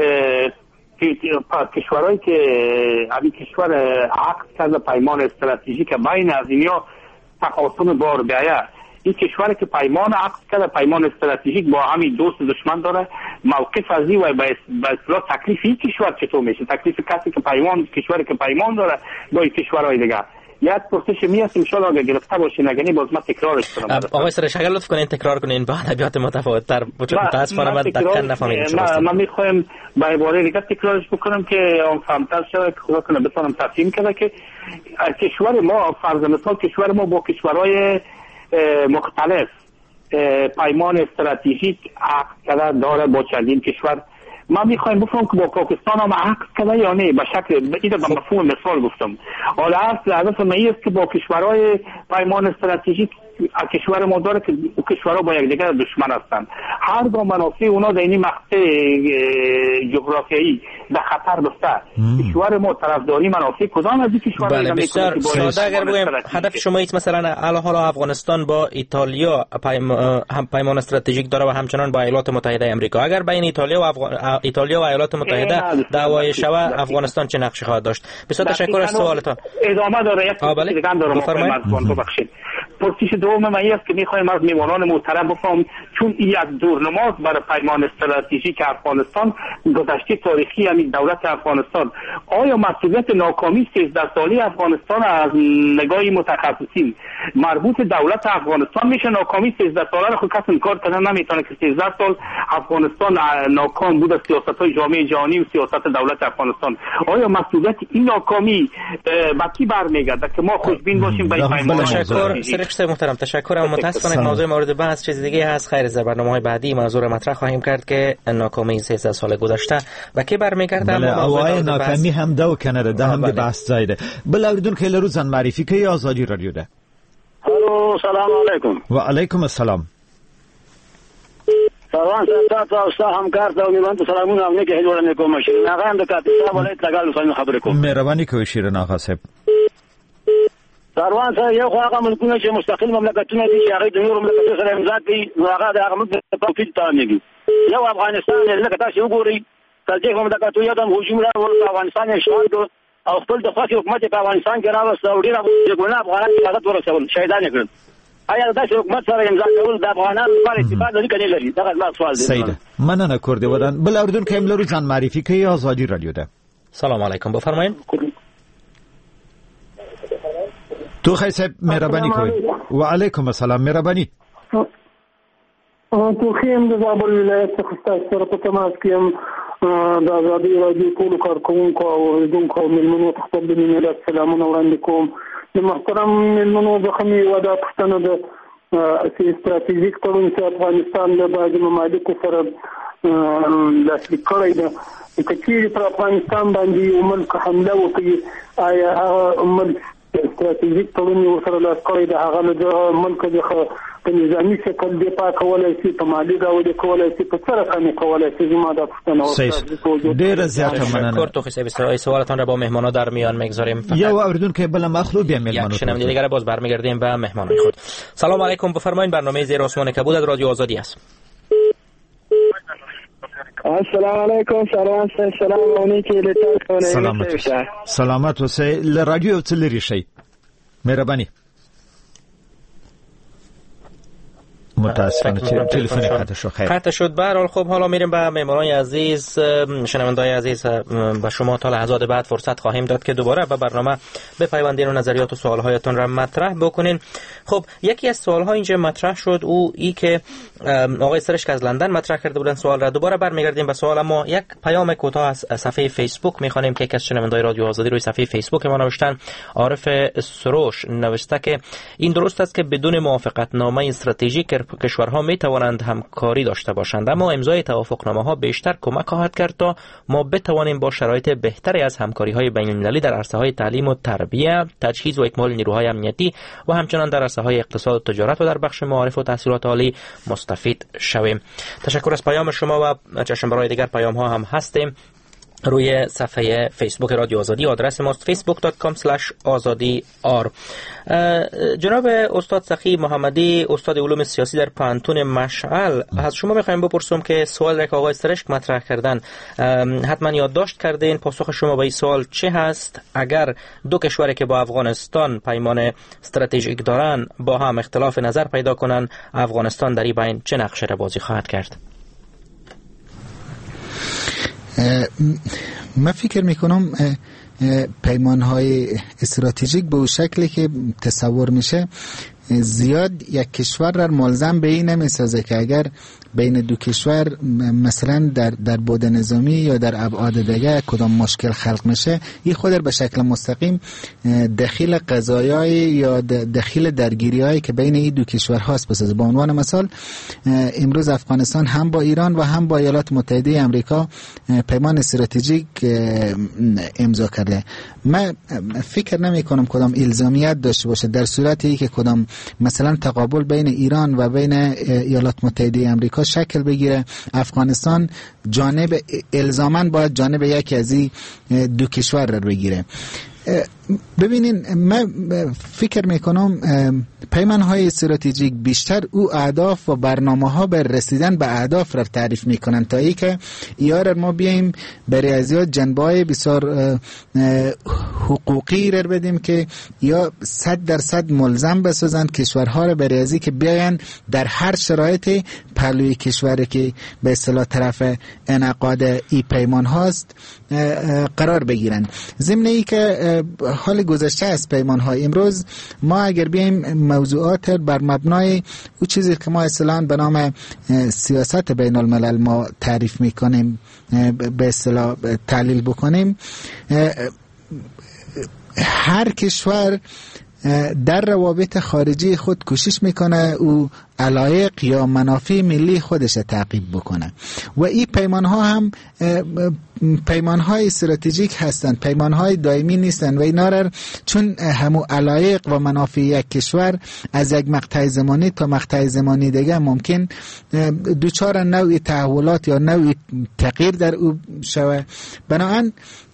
کشورهایی که این کشور عقد کرده پیمان استراتژیک بین از اینها تخاصم بار بیاید، این کشوری که پیمان عقد کرده پیمان استراتژیک با همین دوست دشمن داره، موقف از این و به اصطلاح تکلیف این کشور چطور میشه؟ تکلیف کسی که کشوری که پیمان داره با این کشورهای دیگه. یک پرسش می ان شاء الله اگه گرفته باشین، اگه نه باز من تکرارش کنم. آقای سرش اگر لطف کنین تکرار کنین با ادبیات متفاوت تر، چون متاسفانه من دقیقاً نفهمیدم. من میخوایم با عباره دیگه تکرارش بکنم که اون فهمتر شه، که خدا کنه بتونم تفهیم کنم که کشور ما فرض مثال کشور ما با کشورهای مختلف پیمان استراتژیک عقد کرده داره با چندین کشور. ما میخوایم بفهمم که با پاکستان هم عقد کرده یا نه، به شکل اینو به مفهوم مثال گفتم. حالا هدف من است که با کشورهای پیمان استراتژیک کشور ما داره که کشورها با یکدیگر دشمن هستند، هرگاه منافع اونا در این مقطع جغرافیایی در خطر بسته، کشور ما طرفداری منافع کدام از این کشورها میکنه؟ بسیار ساده اگر بگیم هدف شما ایست مثلا حالا افغانستان با ایتالیا پیمان استراتژیک داره و همچنان با ایالات متحده آمریکا، اگر بین ایتالیا و ایالات متحده دعوای شوه افغانستان چه نقشی خواهد داشت؟ بسیار تشکر از سوالتان. ادامه داره یک دیگه دارم. ببخشید. پرسش دوم من است که میخوایم از میوانان محترم بفهم، چون این یک دورنماز برای پیمان استراتژیک افغانستان گذشته تاریخی همین دولت افغانستان، آیا مسئولیت ناکامی 13 سالی افغانستان از نگاه متخصصین مربوط دولت افغانستان میشه؟ ناکامی 13 ساله رو خود کس انکار کردن نمیتونه که 13 سال افغانستان ناکام بود، سیاست‌های جامعه جهانی و سیاست دولت افغانستان. آیا مسئولیت این ناکامی به کی برمیگرده که ما خوشبین باشیم به پیمان؟ سرکشت محترم تشکر. اما متاسفانه موضوع مورد بحث چیز دیگه هست. خیر، در برنامه‌های بعدی موضوع مطرح خواهیم کرد که ناکامی 13 سال گذشته به کی برمیگرده. موضوع ناکامی هم دو کنه ده هم بحث زایده. بل اوریدون که لروزن معرفی کی آزادی رادیو ده. الو سلام علیکم. و علیکم السلام. سلام تاسو همکار ته میمن سلامونه امنه کې جوړ نه کوم شي نه غواړم د کاپیټا ولایت لګال څنګه خبرې کوم. مهرباني کوئ شیرین آقا صاحب. سروان سره یو هغه ملکونه چې مستقل مملکتونه دي چې هغه د نورو مملکتونو سره امضا کوي، نو هغه د هغه مملکت په فیل تامېږي. یو افغانستان لکه تاسو وګورئ ترجیح مملکتونه یو د هجوم راوړل په افغانستان اشغال او خپل د خاص حکومت په افغانستان کې راوست او ډیر افغانان افغانان حالت ورسول شهیدان کړل. آیا داسې حکومت سره امضا کول د افغانانو لپاره اتفاق لري کنه لري؟ دغه ما سوال دی. سید مننه کوردی ودان بل اردن کې املرو ځان معرفي کوي آزادی رادیو ده. سلام علیکم بفرمایید. تو خیر صاحب مهربانی کوئ. و علیکم السلام مهربانی. تو خیم د زابل ولایت څخه تاسو سره په تماس کې هم د آزادي رادیو ټول کارکونکو او اوریدونکو او ملمنو ته خپل ملت سلامونه وړاندې کوم. د محترم ملمنو د خمي ودا پښتنه د استراتیژیک تړون چې افغانستان له بعض ممالکو سره لاسلیک کړی ده، چې پر افغانستان باندې یو ملک حمله وکړي، آیا هغه ملک استراتیژیک تړون یې ورسره لاس کړی ده، هغه له ملک څخه په نظامي شکل دفاع کولی شي، په مالي ډول کولی شي، په څه رقم کولی شي؟ زما دا پوښتنه ډېره زیاته مننه. کورتو صاحب سوالتان را با مهمانا در میان میگذاریم. یا اوریدونکو بل مخلو بیا مهمانو یک شنونده دیگر باز برمیگردیم به مهمانان خود. سلام علیکم بفرمایید. برنامه زیر آسمان کبود از رادیو آزادی است. السلام علیکم سلام علیکم سلامت اوسئ. له رادیو څه لرې شئ؟ مهرباني. متاسفانه تلفن قطع شد. به هر حال خب حالا میریم به مهمانان عزیز، شنونده‌های عزیز. به شما تا لحظات بعد فرصت خواهیم داد که دوباره به برنامه بپیوندین و نظریات و سوالهایتون را مطرح بکنین. خب یکی از سوالها اینجا مطرح شد، او ای که آقای سرشک از لندن مطرح کرده بودن سوال را. دوباره برمیگردیم به سوال، اما یک پیام کوتاه از صفحه فیسبوک میخوانیم که یک از شنونده‌های رادیو آزادی روی صفحه فیسبوک ما نوشتن. عارف سروش نوشته که این درست است که بدون موافقتنامه استراتژیک کشورها می توانند همکاری داشته باشند، اما امضای توافقنامه ها بیشتر کمک خواهد کرد تا ما بتوانیم با شرایط بهتری از همکاری های بین المللی در عرصه های تعلیم و تربیت، تجهیز و اکمال نیروهای امنیتی و همچنان در عرصه های اقتصاد و تجارت و در بخش معارف و تحصیلات عالی مستفید شویم. تشکر از پیام شما و چشم برای دیگر پیام ها هم هستیم. روی صفحه فیسبوک رادیو آزادی آدرس ماست facebook.com/azadi.r. جناب استاد سخی محمدی، استاد علوم سیاسی در پانتون مشعل، از شما میخوایم بپرسم که سوال که آقای سرشک مطرح کردن حتما یادداشت کردین. پاسخ شما به این سوال چه هست؟ اگر دو کشوری که با افغانستان پیمان استراتژیک دارن با هم اختلاف نظر پیدا کنن، افغانستان در این بین چه نقشه را بازی خواهد کرد؟ من فکر میکنم پیمانهای استراتژیک به اون شکلی که تصور میشه زیاد یک کشور را ملزم به این نمیسازه که اگر بین دو کشور مثلا در بود نظامی یا در ابعاد دیگه کدام مشکل خلق میشه، این خود به شکل مستقیم دخیل قضایای یا دخیل درگیریایی که بین این دو کشور هاست بسازه. به عنوان مثال امروز افغانستان هم با ایران و هم با ایالات متحده آمریکا پیمان استراتژیک امضا کرده. من فکر نمی کنم کدام الزامیت داشته باشه در صورتی که کدام مثلا تقابل بین ایران و بین ایالات متحده آمریکا شکل بگیره، افغانستان جانب الزاماً باید جانب یکی از این دو کشور را بگیره. ببینین من فکر میکنم پیمانهای استراتژیک بیشتر او اهداف و برنامه‌ها بر رسیدن به اهداف را تعریف میکنن تا ای که یار ما بیایم برای ازیاد جنبه‌های بسیار حقوقی را بدیم که یا 100% ملزم بسازن کشورها را برای ازی که بیاین در هر شرایط پهلوی کشوری که به اصطلاح طرف انعقاد ای پیمان هاست قرار بگیرن. ضمن ای که حال گذشته از پیمان های امروز ما اگر بیایم موضوعات بر مبنای او چیزی که ما اصطلاحاً به نام سیاست بین الملل ما تعریف میکنیم به اصطلاح تحلیل بکنیم، هر کشور در روابط خارجی خود کوشش میکنه او علایق یا منافع ملی خودش تعقیب بکنه و این پیمان ها هم پیمان های استراتژیک هستند، پیمان های دائمی نیستند و اینا را چون همو علایق و منافع یک کشور از یک مقطع زمانی تا مقطع زمانی دیگه ممکن دوچار نوعی تحولات یا نوعی تغییر در او شوه. بنابراین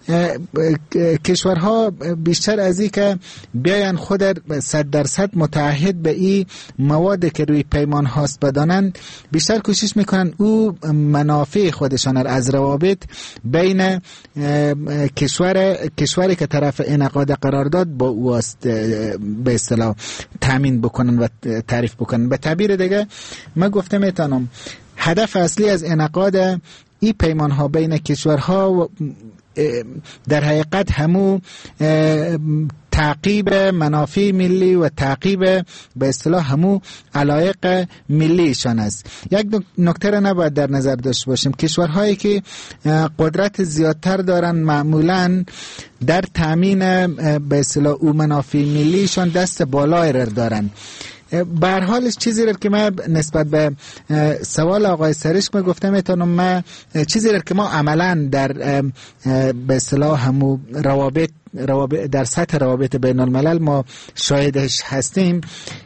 کشورها بیشتر از این که بیاین خود 100% متعهد به این مواد که روی پیمان هاست بدانن، بیشتر کوشش میکنن او منافع خودشان از روابط بین کشوری که طرف انعقاد قرارداد با او است به اصطلاح تامین بکنن و تعریف بکنن. به تعبیر دیگه من گفته میتونم هدف اصلی از انعقاد این پیمان ها بین کشورها در حقیقت همو تعقیب منافع ملی و تعقیب به اصطلاح همو علایق ملیشان است. یک نکته را نباید در نظر داشته باشیم، کشورهایی که قدرت زیادتر دارن معمولاً در تامین به اصطلاح او منافع ملیشان دست بالای را دارن. به هر حال چیزی را که من نسبت به سوال آقای سرشک گفتم میتونم من چیزی را که ما عملاً در به اصطلاح همو روابط در سطح روابط بین الملل ما شاهدش هستیم،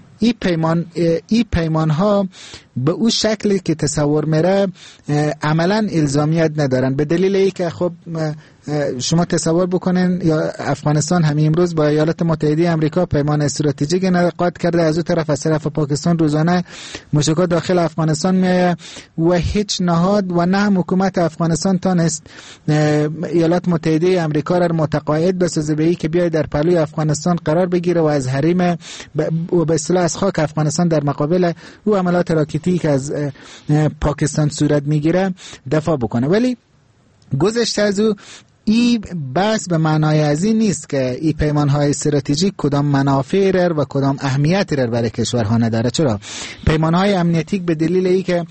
این پیمان ها به اون شکلی که تصور میره عملاً الزامیت ندارن، به دلیل ای که خب شما تصور بکنین یا افغانستان همین امروز با ایالات متحده آمریکا پیمان استراتژیک انعقاد کرده، از اون طرف از طرف پاکستان روزانه موشکات داخل افغانستان میآید و هیچ نهاد و نه هم حکومت افغانستان تانست ایالات متحده آمریکا را متقاعد بسازه به این که بیاید در پهلوی افغانستان قرار بگیره و از حریم و به اصطلاح از خاک افغانستان در مقابل او عملات راکتی که از پاکستان صورت میگیره دفاع بکنه. ولی گذشته از او این بحث به معنای از این نیست که این پیمان‌های استراتژیک کدام منافع را و کدام اهمیتی را برای کشورها نداره. چرا؟ پیمان‌های امنیتی به دلیل ای که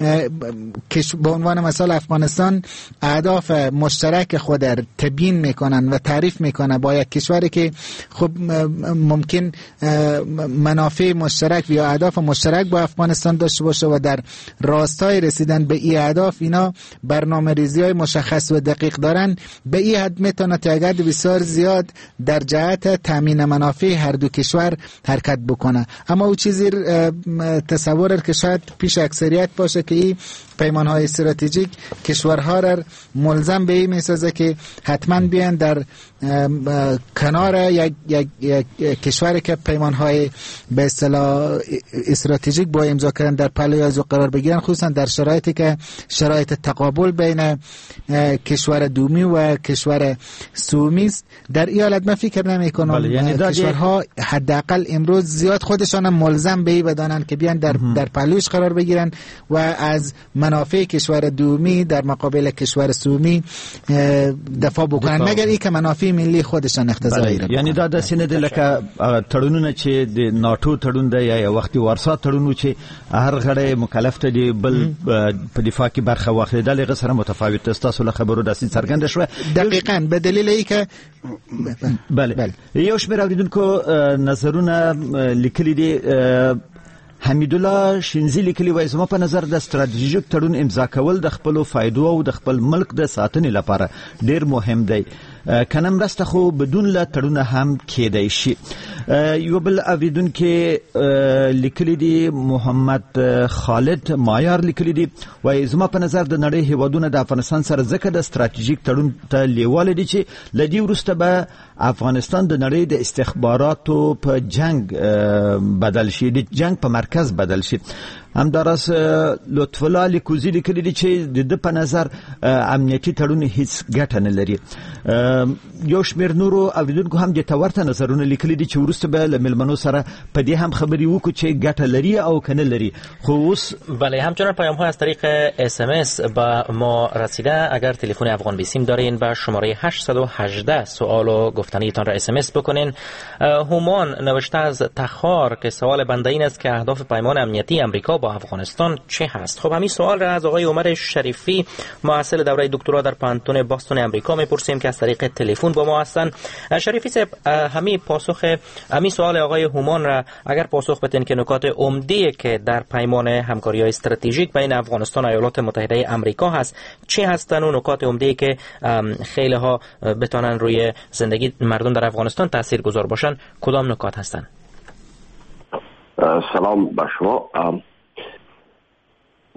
به عنوان مثال افغانستان اهداف مشترک خود را تبیین میکنن و تعریف میکنه با یک کشوری که خب ممکن منافع مشترک یا اهداف مشترک با افغانستان داشته باشه و در راستای رسیدن به این اهداف اینا برنامه‌ریزی‌های مشخص و دقیق دارن، به این حد میتونه تعداد بسیار زیاد در جهت تامین منافع هر دو کشور حرکت بکنه. اما او چیزی تصور که شاید پیش اکثریت باشه که این پیمان‌های استراتژیک کشورها را ملزم به این میسازه که حتما بیان در کنار یک کشوری که پیمان‌های به اصطلاح استراتژیک با امضا کردن در پهلوی از قرار بگیرن، خصوصا در شرایطی که شرایط تقابل بین کشور دومی و کشور سومی است. در این حالت من فکر نمی‌کنم یعنی کشورها حداقل امروز زیاد خودشان ملزم به این بدانند که بیان در پهلویش قرار بگیرن و از منافع کشور دومی در مقابل کشور سومی دفاع بکنن، مگر ای که منافع ملی خودشان اقتضایی را. یعنی دا داسې نه دی لکه تړونونه چې د ناتو تړون دی یا وختي وارسا تړون چې هر غړی مکلف ته دی بل په دفاع کې برخه واخلي، دا لږ سره متفاوت است. تاسو له خبرو داسې څرګنده شوه دقیقاً به دلیل ای که بله یو شمېر اوریدونکو نظرونه لیکلي دي. حمیدالله شینزی لیکلی وایي زما په نظر د ستراتیژیک تړون امضا کول د خپلو فایدو او د خپل ملک د ساتنې لپاره ډیر مهم دی، کنه مرسته خو بدون له تړونه هم کېدای شي. یو بل اوریدونکي لیکلی دي محمد خالد مایار لیکلی دي وایي زما په نظر د نړۍ هیوادونه د افغانستان سره ځکه د ستراتیژیک تړون ته لیواله دي چې لدی وروسته به افغانستان د نړۍ د استخباراتو په جنگ بدل شي، د جنگ په مرکز بدل شي. همداراز لطف الله لیکوزی لیکلی دي چې د په نظر امنیتي تړون هیڅ ګټه نه لري. یو شمېر نورو اوریدونکو هم د تورته نظرونه لیکلي دي چې وروسته به له ملمنو سره په دې هم خبرې وکړو چې ګټه لري او کنه لري. خو اوس بله همچنان پیام‌ها از طریق SMS به ما رسیده. اگر تلفن افغان بیسیم دارین به شماره 818 سوال و گفتنیتان را SMS بکنین. هومان نوشته از تخار که سوال بنده این است که اهداف پیمان امنیتی امریکا با افغانستان چه هست؟ خب همین سوال را از آقای عمر شریفی محصل دوره دکترا در پانتون باستون امریکا میپرسیم که از طریق تلفن با ما هستن. شریفی صاحب همین سوال آقای هومان را اگر پاسخ بدین که نکات عمده که در پیمان همکاری‌های استراتژیک بین افغانستان و ایالات متحده آمریکا هست چه هستن و نکات عمده که خیلی ها بتونن روی زندگی مردم در افغانستان تاثیرگذار باشن کدام نکات هستن؟ سلام به شما.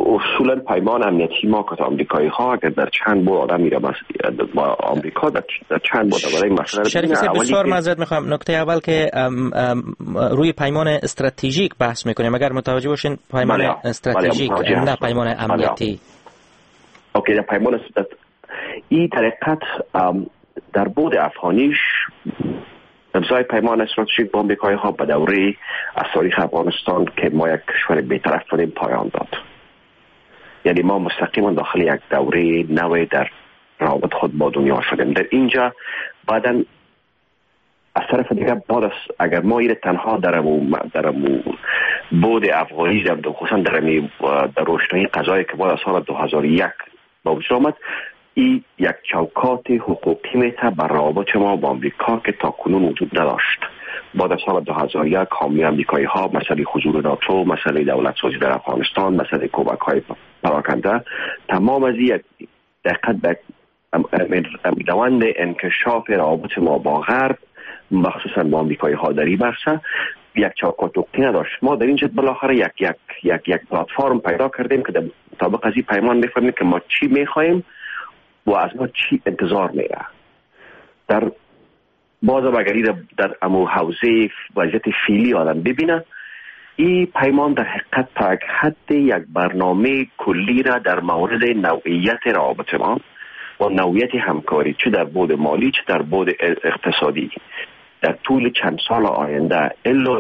اصولا پیمان امنیتی ما که آمریکایی ها اگر در چند بار آدم میره با آمریکا در چند بار برای مسئله شریف صاحب بسیار معذرت میخوام. نکته اول که روی پیمان استراتژیک بحث میکنیم، اگر متوجه باشین پیمان استراتژیک نه پیمان امنیتی. اوکی، در پیمان این طریقت در بود افغانیش امضای پیمان استراتژیک با آمریکایی ها به دوره از تاریخ افغانستان که ما یک کشور بی‌طرف بودیم پایان داد. یعنی ما مستقیما داخل یک دوره نوی در روابط خود با دنیا شدیم. در اینجا بعداً از طرف دیگه اگر ما این تنها در بود افغانی خصوصا در روشنایی قضایی که بعد از سال 2001 با وجود آمد، این یک چوکات حقوقی میته بر روابط ما با آمریکا که تا کنون وجود نداشت. بعد از سال 2001 حامی آمریکایی ها مسئله حضور ناتو، مسئله دولت سازی در افغانستان، مسئله کمک های پراکنده، تمام از یک دقیقت روند انکشاف روابط ما با غرب مخصوصا با آمریکایی ها در این بحث یک چوکات حقوقی نداشت. ما در اینجا بالاخره یک پلتفرم پیدا کردیم که در مطابق از این پیمان میفهمیم که ما چی میخوایم و از ما چی انتظار میره. در بازم اگر در امو حوزه وضعیت فعلی آدم ببینه، این پیمان در حقیقت تا یک حد یک برنامه کلی را در مورد نوعیت روابط ما و نوعیت همکاری چه در بود مالی چه در بود اقتصادی در طول چند سال آینده الا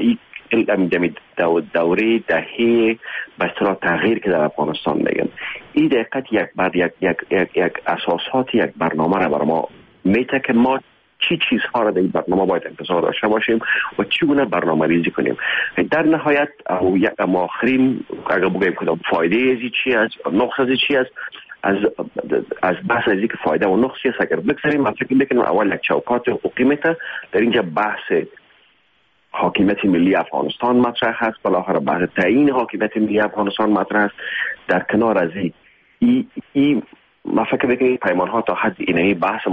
دوره دهه به اصطلاح تغییر که در افغانستان میگن، این دقیقت یک اساسات یک برنامه را بر ما میته که ما چی چیزها را در این برنامه باید انتظار داشته باشیم و چگونه برنامه ریزی کنیم. در نهایت آخرین اگر بگوییم که فایده ازی چی است، نقص ازی چی است، از بحث ازی که فایده و نقصی است اگر بگذاریم، من فکر میکنم اول یک چوکات حقوقی میته. در اینجا بحث حاکمیت ملی افغانستان مطرح است، بالاخره بحث تعیین حاکمیت ملی افغانستان مطرح است. در کنار از این ما فکر میکنیم پیمان ها تا حد اینه بحث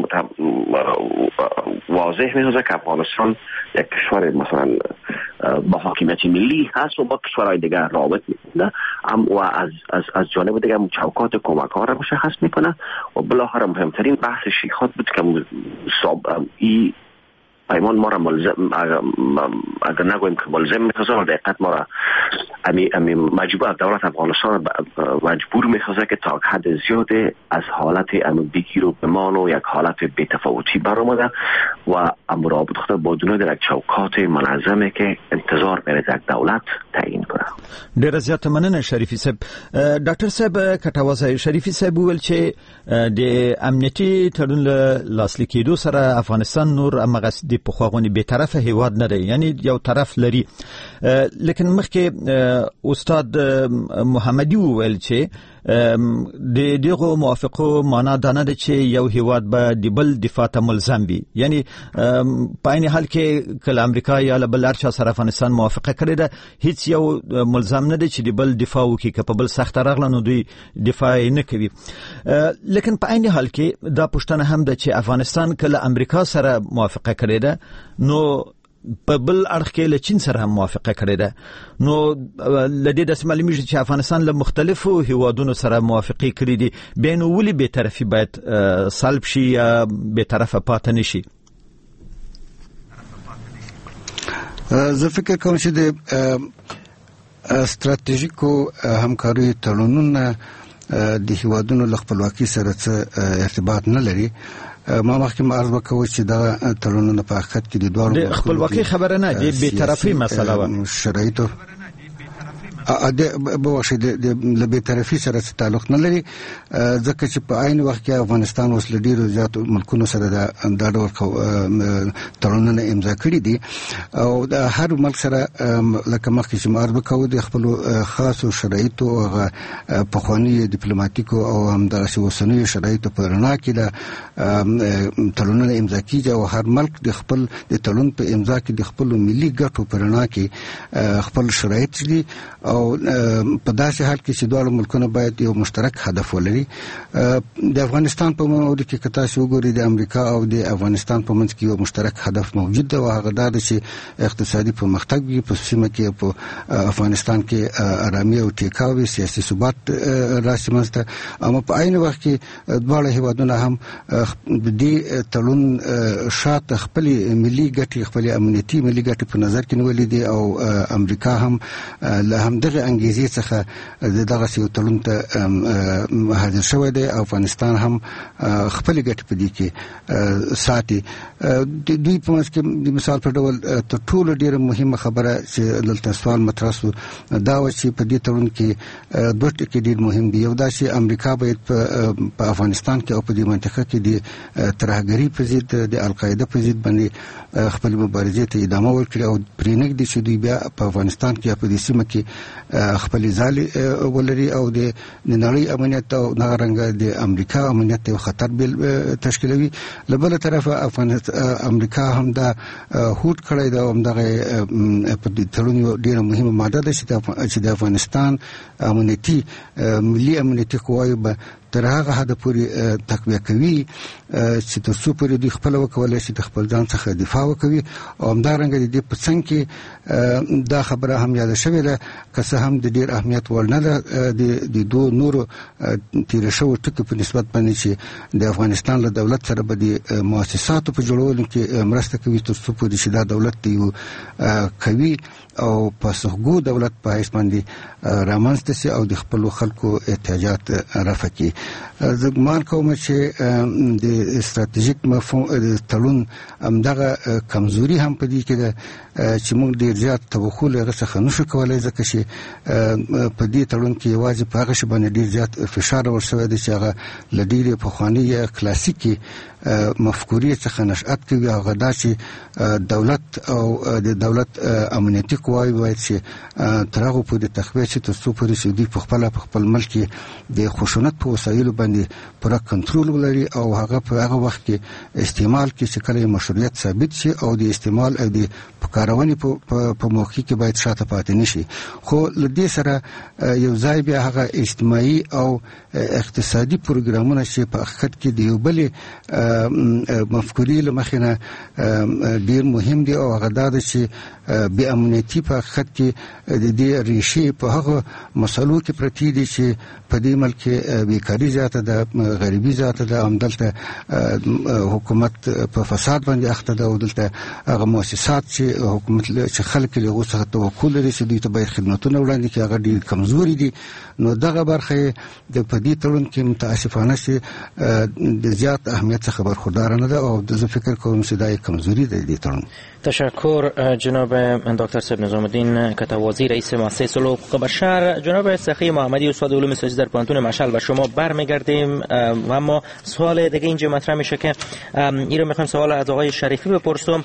واضح میسازه که افغانستان یک کشور مثلا با حاکمیت ملی هست و با کشورهای دیگر رابط میکنه و از جانب دیگر چوکات کمک ها را مشخص میکنه و بالاخره مهمترین بحث شیخات بود که این پیمان ما را ملزم، اگر نگویم که ملزم میسازه، و دقیقت ما را مجبور دولت افغانستان مجبور میسازه که تا حد زیاده از حالت بگیر و بمان و یک حالت بی‌تفاوتی برآمده و رابط خود با دنیا در یک چوکات منظمه که انتظار میره یک دولت تعیین کنه. ډیر زیات مننه شریفی صاحب. ډاکټر صاحب کټوازه شریفی صاحب ویل چې د امنیتي تړون لاسلیک کېدو سره افغانستان نور امغس د پخواغونی به طرف هیواد نه دی، یعنی یو طرف لري. لیکن مخکې استاد محمدی ویل چې د دغه موافقو معنا دا نه ده چې یو هیواد به د بل دفاع ته ملزم وي، یعنی په عین حال کې کله امریکا یا بل هر چا سره افغانستان موافقه کړې ده، هیڅ یو ملزم نه دی چې د بل دفاع وکړي، که په بل سخته راغله نو دوی دفاع نه کوي. لیکن په عین حال کې دا پوښتنه هم ده چې افغانستان کله امریکا سره موافقه کړې ده نو په بل اړخ کې له چین سره هم موافقه کړې ده، نو لدې د معلومیږي چې افغانستان له مختلفو هیوادونو سره موافقه کړې دي، بیا نو ولې به طرفي باید سلب شي یا به طرفه پاتې نشي؟ زه فکر کوم چې د ستراتیژیکو همکاري تړونونه د هیوادونو له خپلواکۍ سره څه ارتباط نه لري. ما مخکې عرض وکړ چې دا تړونونه په حقیقت کې د دوه خپلواکۍ خبره نه دی، بی‌طرفي مسله و شرایطو د بی‌طرفي سره تعلق نه لري، ځکه چې په عین وخت کې افغانستان اوس له ډیرو زیاتو ملکونو سره دا ډول تړونونه امضا کړي دي او د هر ملک سره لکه مخکې چې عرض وکړ د خپل خاصو شرایطو او پخواني ډیپلوماټیکو او همدارسه اوسنیو شرایطو په رڼا کې د تړونونه امضا کیږي او هر ملک د خپل د تړون په امضا کې د خپل ملي ګټو په رڼا کې خپل شرایط دي او او په داسې حال کې چې دواړه ملکونه باید یو مشترک هدف ولري. د افغانستان په موضوع کې که تاسو وګورئ د امریکا او د افغانستان په منځ کې یو مشترک هدف موجود دی او هغه دا ده چې اقتصادي پرمختګ وي په سیمه کې، په افغانستان کې آرامي او ټیکا وي، سیاسي ثبات راشي منځته. اما په عین وخت کې دواړه هیوادونه هم د دې تړون شاته خپل ملي ګټې، خپل امنیتي ملي ګټې په نظر کې نیولې دي او امریکا هم له همدغه انګیزې څخه دغه یو تړون ته حاضر شوی دی. افغانستان هم خپل ګټې په دې کې ساتي. دوی په منځ کې د مثال په ډول تر ټولو ډیره مهمه خبره چې دلته سوال مطرح شو دا و چې په دې تړون کې دوه ټکي ډیر مهم دي. یو دا چې امریکا باید په افغانستان کې او په دې منطقه کې د ترهګرۍ په ضد، د القاعده په ضد باندې خپل مبارزې ته ادامه ورکړي او پرېنږدي چې دوی بیا په افغانستان کې په دې سیمه کې خپل ځالې ولري او د نړۍ امنیت او نغرنګ د امریکا امنیت یو خطر تشکیلوي. له بل طرفه امریکا هم دا هوډ کړی دا هم دغه په دې تړون یو ډیره مهمه ماده ده چې د افغانستان امنیتي ملي امنیتي قواوې به تر هغه حد پورې تقویه کوي چې تر څو پورې دوی خپل وکولای شي د خپل ځان څخه دفاع وکوي. او همدارنګه د دې په څنګ کې دا خبره هم یاد شوې ده که څه هم د ډیر اهمیت وړ نه ده د دوه نورو تیر شوو ټکو په نسبت باندې چې د افغانستان له دولت سره به د مؤسساتو په جوړولو کې مرسته کوي تر څو پورې چې دا دولت یو کوي او پاسخګو دولت په حیث باندې رامنځته شي او د خپل خلکو احتیاجات رفع کړي. زه ګمان کوم چې د استراتیژیک مفهوم د تړون همدغه کمزوري هم په دې کې ده چې موږ ډېر زیات توقع له هغه څخه نشو کولی ځکه چې په دې تړون کې یوازې په هغه شی باندې ډېر زیات فشار ورشوی دی چې هغه له ډېرې پخوانۍ یا کلاسیکي مفکورې څخه نشأت کوي. هغه دا چې دولت او د دولت امنیتي قواوې باید چې تر هغه پورې تقویه شي تر څو پورې چې دوی په خپل ملک کې د خشونت په وسایلو باندې پوره کنټرول ولري او هغه په هغه وخت کې استعمال کې چې کله مشروعیت ثابت شي او د استعمال او د کارونې په موقع کې باید شاته پاتې نشي. خو له دې سره یو ځای بیا هغه اجتماعي او اقتصادي پروګرامونه چې په حقیقت کې د یو بل مفکورې له مخې نه ډیر مهم دي او هغه دا ده چې بې امنیتي په حقیقت کې د دې ریښې په هغه مسلو کې پرتې دي چې په دې ملک بیکاري زیاته ده، غریبي زیاته ده، همدلته حکومت په فساد باندې اخته ده او دلته هغه مؤسسات چې حکومت چې خلک له هغو څخه توقع لري چې دوی ته باید خدمتونه وړاندې کړي هغه ډېر کمزوري دي. نو دغه برخه د په دې تړون کې متاسفانه چې د زیات اهمیت څخه برخوردار نه ده او زه فکر کوم چې دا کمزوري ده دې تړون. تشکر جناب دکتر صاحب نظام الدین کتوازی رئیس مؤسسه حقوق بشر. جناب سخی محمدی استاد علوم سیاسی در پانتون مشعل و شما برمیگردیم و اما سوال دیگه اینجا مطرح میشه که این رو میخوایم سوال از آقای شریفی بپرسم.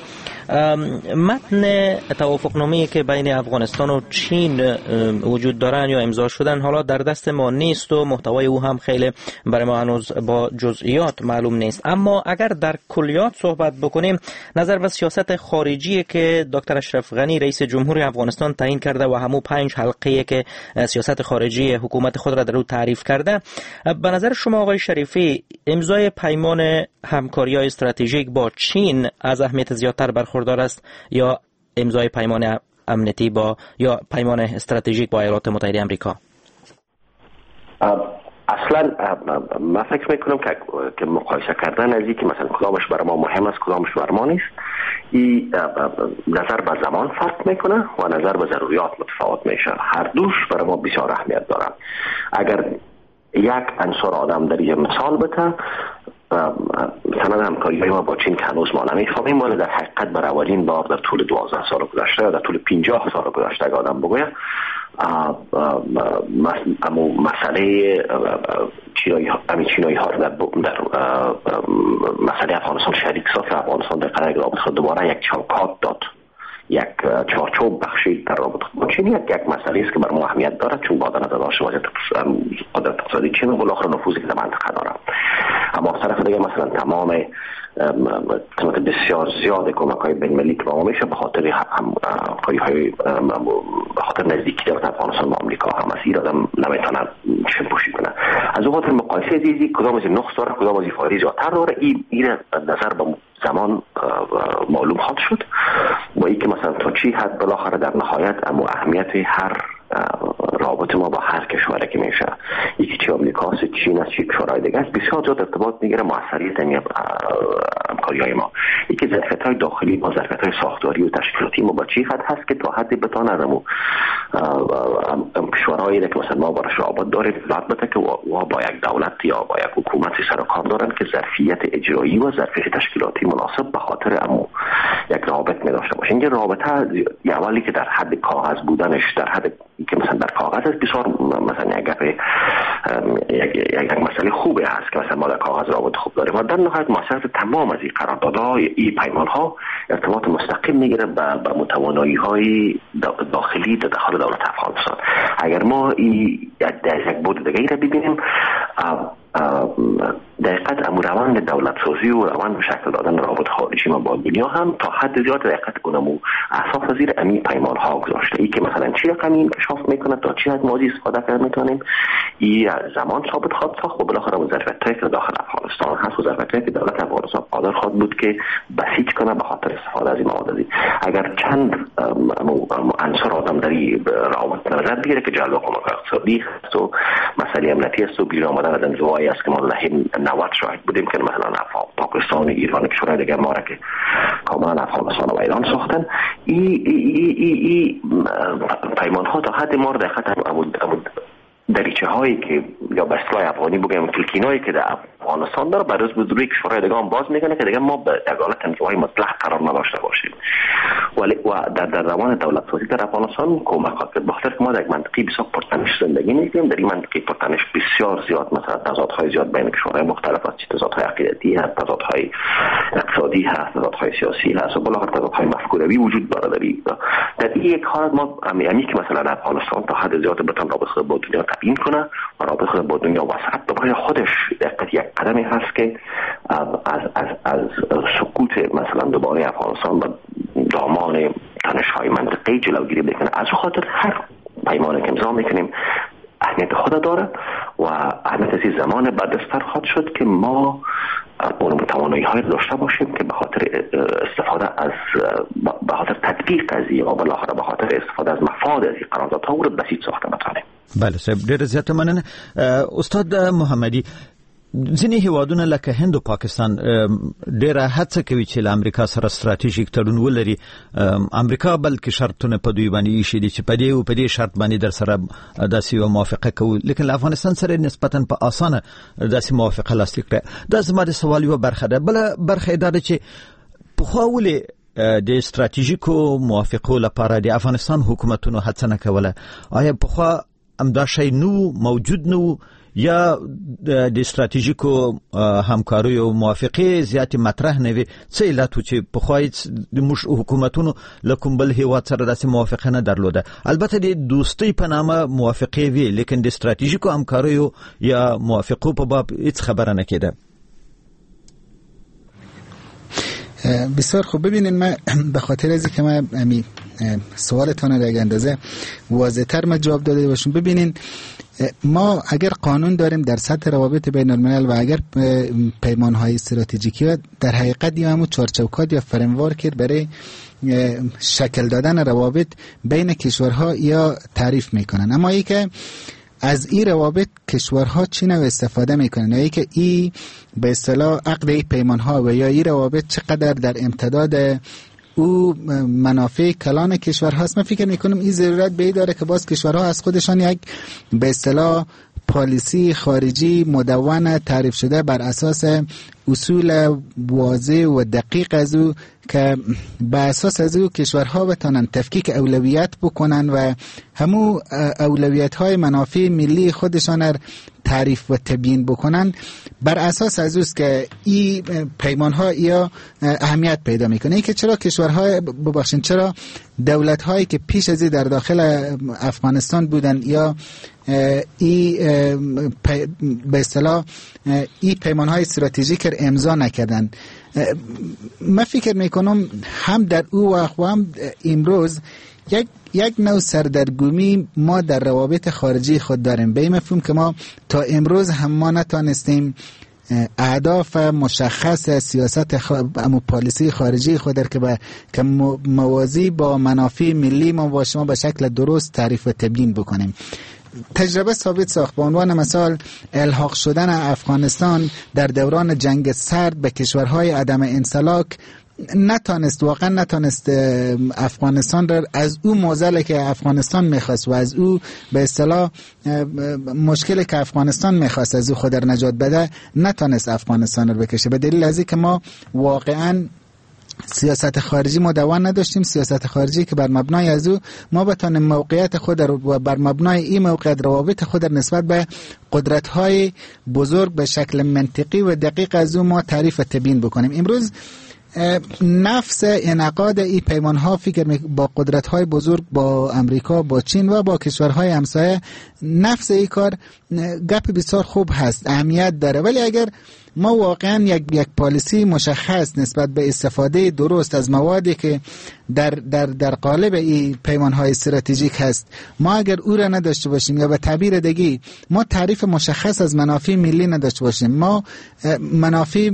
متن توافقنامه‌ای که بین افغانستان و چین وجود دارن یا امضا شدن حالا در دست ما نیست و محتوای او هم خیلی برای ما هنوز با جزئیات معلوم نیست، اما اگر در کلیات صحبت بکنیم نظر به سیاست خارجی که دکتر اشرف غنی رئیس جمهوری افغانستان تعیین کرده و همون 5 حلقه‌ای که سیاست خارجی حکومت خود را در او تعریف کرده، به نظر شما آقای شریفی امضای پیمان همکاری استراتژیک با چین از اهمیت زیادتر برخوردار است یا امضای پیمان امنیتی با یا پیمان استراتژیک با ایالات متحده آمریکا؟ اصلا من فکر میکنم که مقایسه کردن از اینکه مثلا کدامش برای ما مهم است کدامش برای ما نیست، این نظر به زمان فرق میکنه و نظر به ضروریات متفاوت میشه. هر دوش برای ما بسیار اهمیت دارن. اگر یک عنصر آدم در یه مثال بده، سند همکاری ما با چین که هنوز ما نمیفهمیم، ولی در حقیقت بر اولین بار در طول 12 سال گذشته یا در طول 50 سال گذشته اگه آدم بگوید مسئله چینایی ها در مسئله افغانستان شریک ساخت که افغانستان در قرار رابطه خود دوباره یک چوکات داد، یک چارچوب بخشید در رابطه با چین. یک مسئله است که بر ما اهمیت دارد چون با نظر داشته وضعیت قدرت اقتصادی چین و بالاخره نفوذی که در منطقه دارد. اما از طرف دیگه مثلا تمام قسمت بسیار زیاد کمک‌های بین‌المللی که با ما میشه به خاطر همکاری‌های به خاطر نزدیکی دولت افغانستان با آمریکا هم از این آدم نمیتونه شمپوشی کنه. از اون خاطر مقایسه دیدی کدام از نقص داره کدام از فایده زیادتر داره این نظر به زمان معلوم خواهد شد با اینکه مثلا تا چی حد بالاخره در نهایت اما اهمیت هر رابطه ما با هر کشوری که میشه یکی چه آمریکاست چین است چه کشورهای دیگه است بسیار زیاد ارتباط میگیره موثریت همکاری‌های ما. یکی ظرفیت‌های داخلی با ظرفیت‌های ساختاری و تشکیلاتی ما با چی حد هست که تا حدی بتونه رمو کشورهایی که مثلا ما براش رابط داریم البته که با یک دولت یا با یک حکومت سر و کار دارن که ظرفیت اجرایی و ظرفیت تشکیلاتی مناسب به خاطر یک رابط داشته باشه. این رابطه اولی که در حد کاغذ بودنش در حد که مثلا در کاغذ است بسیار مثلا یک مسئله خوبه هست که مثلا ما در کاغذ رابط خوب داریم و در نهایت مؤسسات تمام از این قراردادها این پیمانها ارتباط مستقیم میگیره به متوانایی‌های داخلی در داخل دولت افغانستان. اگر ما یک بود دیگه را ببینیم دقیقاً روند دولت سازی و روند شکل دادن روابط خارجی ما با دنیا هم تا حد زیاد دقیقاً اونمو اساس زیر امی پیمان ها گذاشته ای که مثلا چی رقمی انکشاف میکنه تا چی حد مازی استفاده کرد میتونیم این زمان ثابت خواهد ساخت و بالاخره ظرفیت‌هایی که داخل افغانستان هست و ظرفیت‌هایی که دولت افغانستان قادر خواهد بود که بسیج کنه به خاطر استفاده از این مواد. اگر چند عنصر آدم در روابط نظر بگیره که جلوه کمک اقتصادی است و مسئله امنیتی است و بیرون آمدن از انزوایی است که ما در 90 شاهد بودیم که مثلا پاکستان ایران کشورهای دیگه ما را که کاملا افغانستان و ایران ساختن این پیمان ها تا حد ما دقیقاً دریچه هایی که یا به اصطلاح افغانی بگم کلکینایی که در افغانستان داره برای از بزرگی کشورهای دیگه هم باز میکنه که دیگه ما به عدالت انزوای مطلق قرار نداشته باشیم. ولی و در روان دولت سازی در افغانستان کمک کرد بخاطر که ما در یک منطقه بسیار پرتنش زندگی میکنیم. در این منطقه پرتنش بسیار زیاد مثلا تضادهای زیاد بین کشورهای مختلف است، تضادهای عقیدتی هست، تضادهای اقتصادی هست، تضادهای سیاسی هست و بالاخره تضادهای مفکوروی وجود داره. در این یک حالت ما امی که مثلا افغانستان تا حد زیاد بتونه رابطه با دنیا تبیین کنه و رابطه با دنیا وسعت برای خودش دقیقاً یک قدمی هست که از سکوت مثلا دوباره افغانستان و دامان تنش‌های منطقه‌ای جلوگیری بکنه. از اون خاطر هر پیمانی که امضا میکنیم اهمیت خود داره و اهمیت از زمان بعد استر خواهد شد که ما اون توانایی‌های داشته باشیم که به خاطر استفاده از به خاطر تطبیق از یا بالاخره به خاطر استفاده از مفاد از قراردادها رو بسیط ساخته بتانیم. بله صاحب ډېر زیات مننه. استاد محمدي ځینې هیوادونه لکه هند او پاکستان ډېره هڅه کوي چې له امریکا سره ستراتیژیک تړون ولري. امریکا بلکې شرطونه په دوی باندې ایښي دي چې په دې شرط باندې در سره داسې یوه موافقه کوو، لیکن له افغانستان سره نسبتا په اسانه داسې موافقه لاسلیک کړه. دا زما د سوال یوه برخه ده. بله برخه یې دا ده چې پخوا ولې د ستراتیژیکو موافقو لپاره د افغانستان حکومتونو هڅه نه کوله؟ آیا پخوا همدا شی نو موجود نو یا د ستراتیژیکو همکاریو موافقه زیات مطرح نه وي؟ څه علت و چې پخوا د حکومتونو له کوم بل هیواد سره داسې موافقه نه درلوده؟ البته د دوستۍ په نامه موافقه وي، لیکن د ستراتیژیکو همکاریو یا موافقو په باب هیڅ خبره نه کېده. بسیار خوب. ببینید من به خاطر از که من سوالتان را یک اندازه واضح‌تر ما جواب داده باشم. ببینید ما اگر قانون داریم در سطح روابط بین الملل و اگر پیمان‌های استراتژیکی در حقیقت همون چارچوبات یا فرم‌ورک برای شکل دادن روابط بین کشورها یا تعریف میکنن، اما ای که از این روابط کشورها چی نوع استفاده میکنن یا ای که ای به اصطلاح عقد ای پیمان‌ها و یا این روابط چقدر در امتداد او منافع کلان کشور هست. من فکر میکنم این ضرورت به این داره که باز کشورها از خودشان یک به اصطلاح پالیسی خارجی مدون تعریف شده بر اساس اصول واضح و دقیق از او که به اساس از او کشورها بتانن تفکیک اولویت بکنن و همو اولویت های منافع ملی خودشان را تعریف و تبیین بکنن. بر اساس از اوست که این پیمان ها یا اهمیت پیدا میکنه. که چرا کشورهای چرا دولت هایی که پیش از این در داخل افغانستان بودن یا به اصطلاح این پیمان‌های استراتژیک را امضا نکردن. من فکر میکنم هم در او وقت و هم امروز یک نوع سردرگمی ما در روابط خارجی خود داریم، به این مفهوم که ما تا امروز هم ما نتانستیم اهداف مشخص سیاست پالیسی خارجی خود که موازی با منافع ملی ما و شما به شکل درست تعریف و تبیین بکنیم. تجربه ثابت ساخت. به عنوان مثال الحاق شدن افغانستان در دوران جنگ سرد به کشورهای عدم انسلاک واقعا نتانست افغانستان را از او معضلی که افغانستان میخواست و از او به اصطلاح مشکلی که افغانستان میخواست از او خود را نجات بده نتانست افغانستان را بکشه، به دلیل از اینکه ما واقعا سیاست خارجی مدون نداشتیم، سیاست خارجی که بر مبنای از او ما بتانیم موقعیت خود و بر مبنای این موقعیت روابط خود نسبت به قدرت‌های بزرگ به شکل منطقی و دقیق از او ما تعریف و تبیین بکنیم. امروز نفس انعقاد این پیمان ها فکر با قدرت های بزرگ، با امریکا، با چین و با کشورهای همسایه، نفس این کار گپ بسیار خوب هست، اهمیت داره، ولی اگر ما واقعا یک پالیسی مشخص نسبت به استفاده درست از موادی که در قالب این پیمان‌های استراتژیک هست، ما اگر او را نداشته باشیم یا به تعبیر دیگه ما تعریف مشخص از منافع ملی نداشته باشیم، ما منافع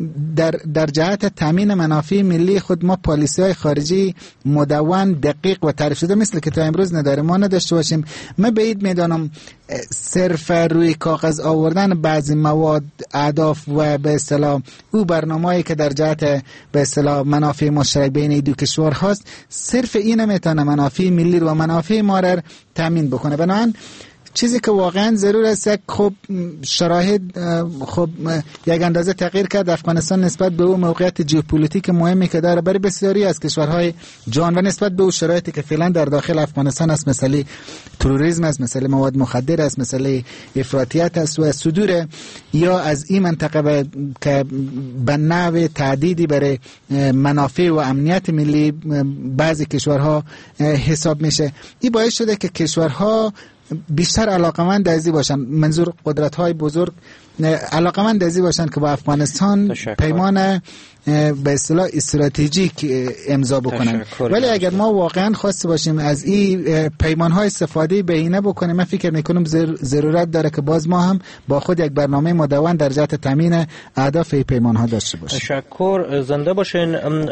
در جهت تامین منافع ملی خود ما پالیسی‌های خارجی مدون دقیق و تعریف شده مثل که تا امروز نداره ما نداشته باشیم، من بعید میدانم صرف روی کاغذ آوردن بعضی مواد، اهداف و به اصطلاح او برنامه‌ای که در جهت به اصطلاح منافع مشترک بین دو کشور هست، صرف این نمیتونه منافع ملی و منافع ما را تامین بکنه. بنابراین چیزی که واقعا ضرور است خب شرایط خب یک اندازه تغییر کرد افغانستان نسبت به اون موقعیت ژئوپلیتیک مهمی که داره برای بسیاری از کشورهای جهان و نسبت به اون شرایطی که فعلا در داخل افغانستان است، مسئله تروریسم است، مسئله مواد مخدر است، مسئله افراطیت است و صدور یا از این منطقه که به نحو تهدیدی برای منافع و امنیت ملی بعضی کشورها حساب میشه. این باعث شده که کشورها بیشتر علاقمند ازی باشن، منظور قدرت‌های بزرگ علاقمند ازی باشن که با افغانستان پیمان به اصطلاح استراتژیک امضا بکنن. ولی اگر ما واقعا خواسته باشیم از این پیمان‌های استفاده بهینه بکنیم، من فکر می‌کنم ضرورت داره که باز ما هم با خود یک برنامه مدون در جهت تامین اهداف این پیمان‌ها داشته باشیم. تشکر، زنده باشین.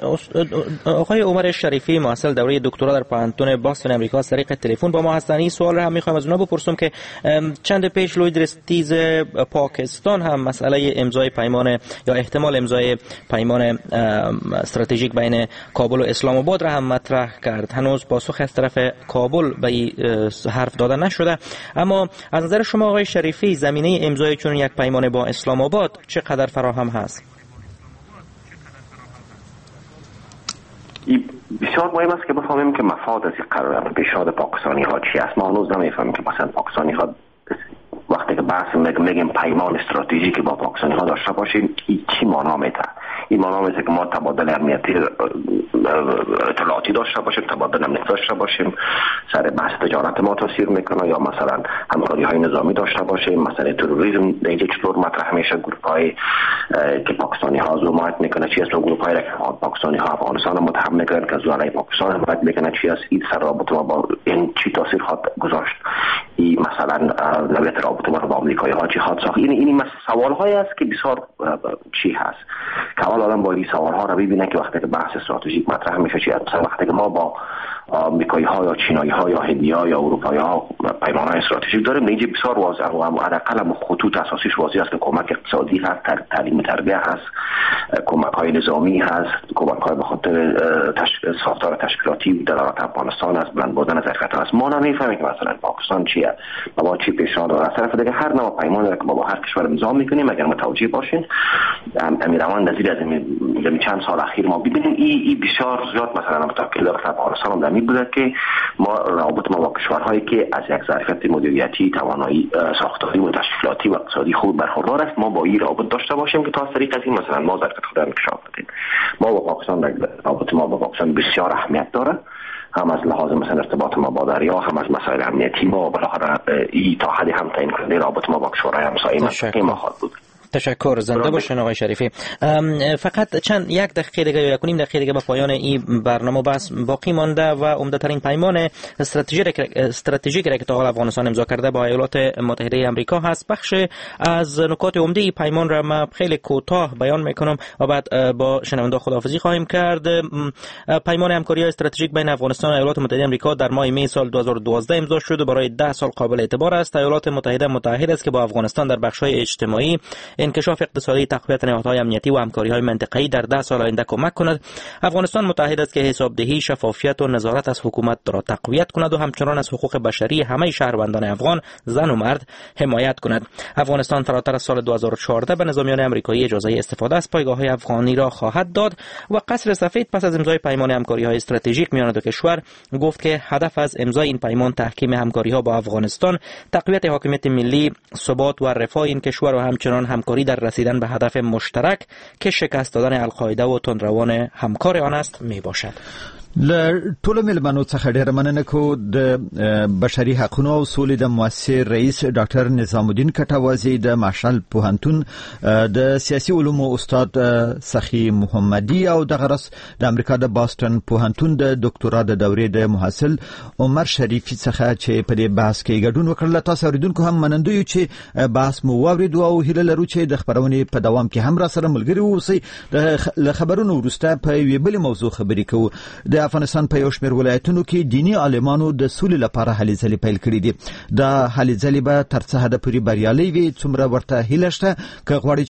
آقای عمر شریفی محصل دوره دکترا در پوهنتون باستون امریکا از طریق تلفن با ما هستن. این سوال رو هم می‌خوایم از اونها بپرسم که چند پیش لوید رستیز پاکستان هم مسئله امضای پیمان یا احتمال امضای پیمان استراتژیک بین کابل و اسلام آباد را هم مطرح کرد. هنوز پاسخ از طرف کابل به حرف داده نشده، اما از نظر شما آقای شریفی زمینه امضای چون یک پیمان با اسلام آباد چقدر فراهم هست؟ بسیار مهم است که بفهمیم که مفاد از این قرار پیشنهاد پاکستانی ها چی است. ما هنوز نمیفهمیم که مثلا پاکستانی ها وقتی که بحث میگیم پیمان استراتژیکی با پاکستانی ها داشته باشیم چی معنا میده؟ این معنا میده که ما تبادل امنیتی اطلاعاتی داشته باشیم، تبادل امنیتی داشته باشیم، سر بحث تجارت ما تاثیر میکنه، یا مثلا همکاری های نظامی داشته باشیم، مثلا تروریسم اینجا چطور مطرح میشه، گروپ های که پاکستانی ها حمایت میکنه چی است، و گروپ های که پاکستانی ها افغانستان متهم میکنن که از علیه پاکستان حمایت میکنه چی است، این سر رابطه ما با این چی تاثیر خواهد گذاشت، این مثلا نوعیت رابطه ما با آمریکایی ها چی خواهد ساخت. این سوال های است که بسیار چی هست که اول آدم با این سوال ها رو ببینه که وقتی که بحث استراتژیک مطرح میشه چی است. مثلا وقتی که ما با آمریکایی ها یا چینایی ها یا هندی ها یا اروپایی ها پیمان های استراتژیک داریم، اینجا بسیار واضح و حداقل خطوط اساسیش واضح است که کمک اقتصادی هست، تعلیم تربیه هست، کمک های نظامی هست، کمک های به خاطر ساختار تشکیلاتی در افغانستان است، بلند بودن از حرکت است. ما نمیفهمیم که مثلا پاکستان چیه و ما چی پیشنهاد داره. از طرف دیگه هر نوع پیمانی که ما با هر کشور امضا میکنیم اگر متوجه باشین امیران نظیر از این چند سال اخیر ما ببینیم این بسیار زیاد مثلا متکل افغانستان هم بوده که ما روابط ما با کشورهایی که از یک ظرفیت مدیریتی، توانایی ساختاری و تشکیلاتی و اقتصادی خوب برخوردار است، ما با این روابط داشته باشیم که تا از طریق از این مثلا ما ظرفیت خود را انکشاف بدیم. ما با پاکستان روابط ما با پاکستان بسیار اهمیت داره هم از لحاظ مثلا ارتباط ما با دریا، هم از مسائل امنیتی ما، بالاخره ای تا حدی هم تعیین کننده رابطه ما با کشورهای همسایه منطقه ما خواهد بود. تشکر. زنده باشین آقای شریفی. فقط چند یک دقیقه دیگه یا 1.5 دقیقه دیگه به پایان این برنامه بس باقی مانده و عمده ترین پیمان استراتژیکی که تا حال افغانستان امضا کرده با ایالات متحده آمریکا هست. بخش از نکات عمده این پیمان را من خیلی کوتاه بیان میکنم و بعد با شنونده خداحافظی خواهیم کرد. پیمان همکاری استراتژیک بین افغانستان و ایالات متحده آمریکا در ماه می سال 2012 امضا شد و برای 10 سال قابل اعتبار است. ایالات متحده متعهد است که با افغانستان در بخش‌های اجتماعی، انکشاف اقتصادی، تقویت نهادهای امنیتی و همکاری‌های منطقه‌ای در 10 سال آینده کمک کند. افغانستان متعهد است که حسابدهی، شفافیت و نظارت از حکومت را تقویت کند و همچنان از حقوق بشری همه شهروندان افغان، زن و مرد، حمایت کند. افغانستان فراتر از سال 2014 به نظامیان آمریکایی اجازه استفاده از پایگاه‌های افغانی را خواهد داد و قصر سفید پس از امضای پیمان همکاری‌های استراتژیک میان دو کشور گفت که هدف از امضای این پیمان تحکیم همکاری‌ها با افغانستان، تقویت حاکمیت ملی، ثبات و رفاه این کشور و همچنان همکاری در رسیدن به هدف مشترک که شکست دادن القاعده و تندروان همکار آن است می باشد. ټول ملمنو څخه ډیره مننه کو د بشري حقوقو او سولې د مؤسسې رئیس ډاکټر نظام الدین کټوازی، د مارشال پوهنتون د سیاسي علومو استاد سخی محمدي او د غرس د امریکا د باستون پوهنتون د ډاکټورا د دورې د محصل عمر شریفی څخه چې په دې بحث کې ګډون وکړل. تاسو اوریدونکو هم منندوی یو چې بحث مو واوریدو او هیله لرو چې د خبرونې په دوام کې هم را سره ملګری اوسئ. د خبرونو وروسته په یوې بلې موضوع خبرې کوو. د افغانستان په یو شمېر ولایتونو کې دینی عالمانو د سولې لپاره هلې ځلې پیل کړې دي. دا هلې ځلې به تر څه حده پورې بریالۍ وي، څومره ورته هیله شته که غواړي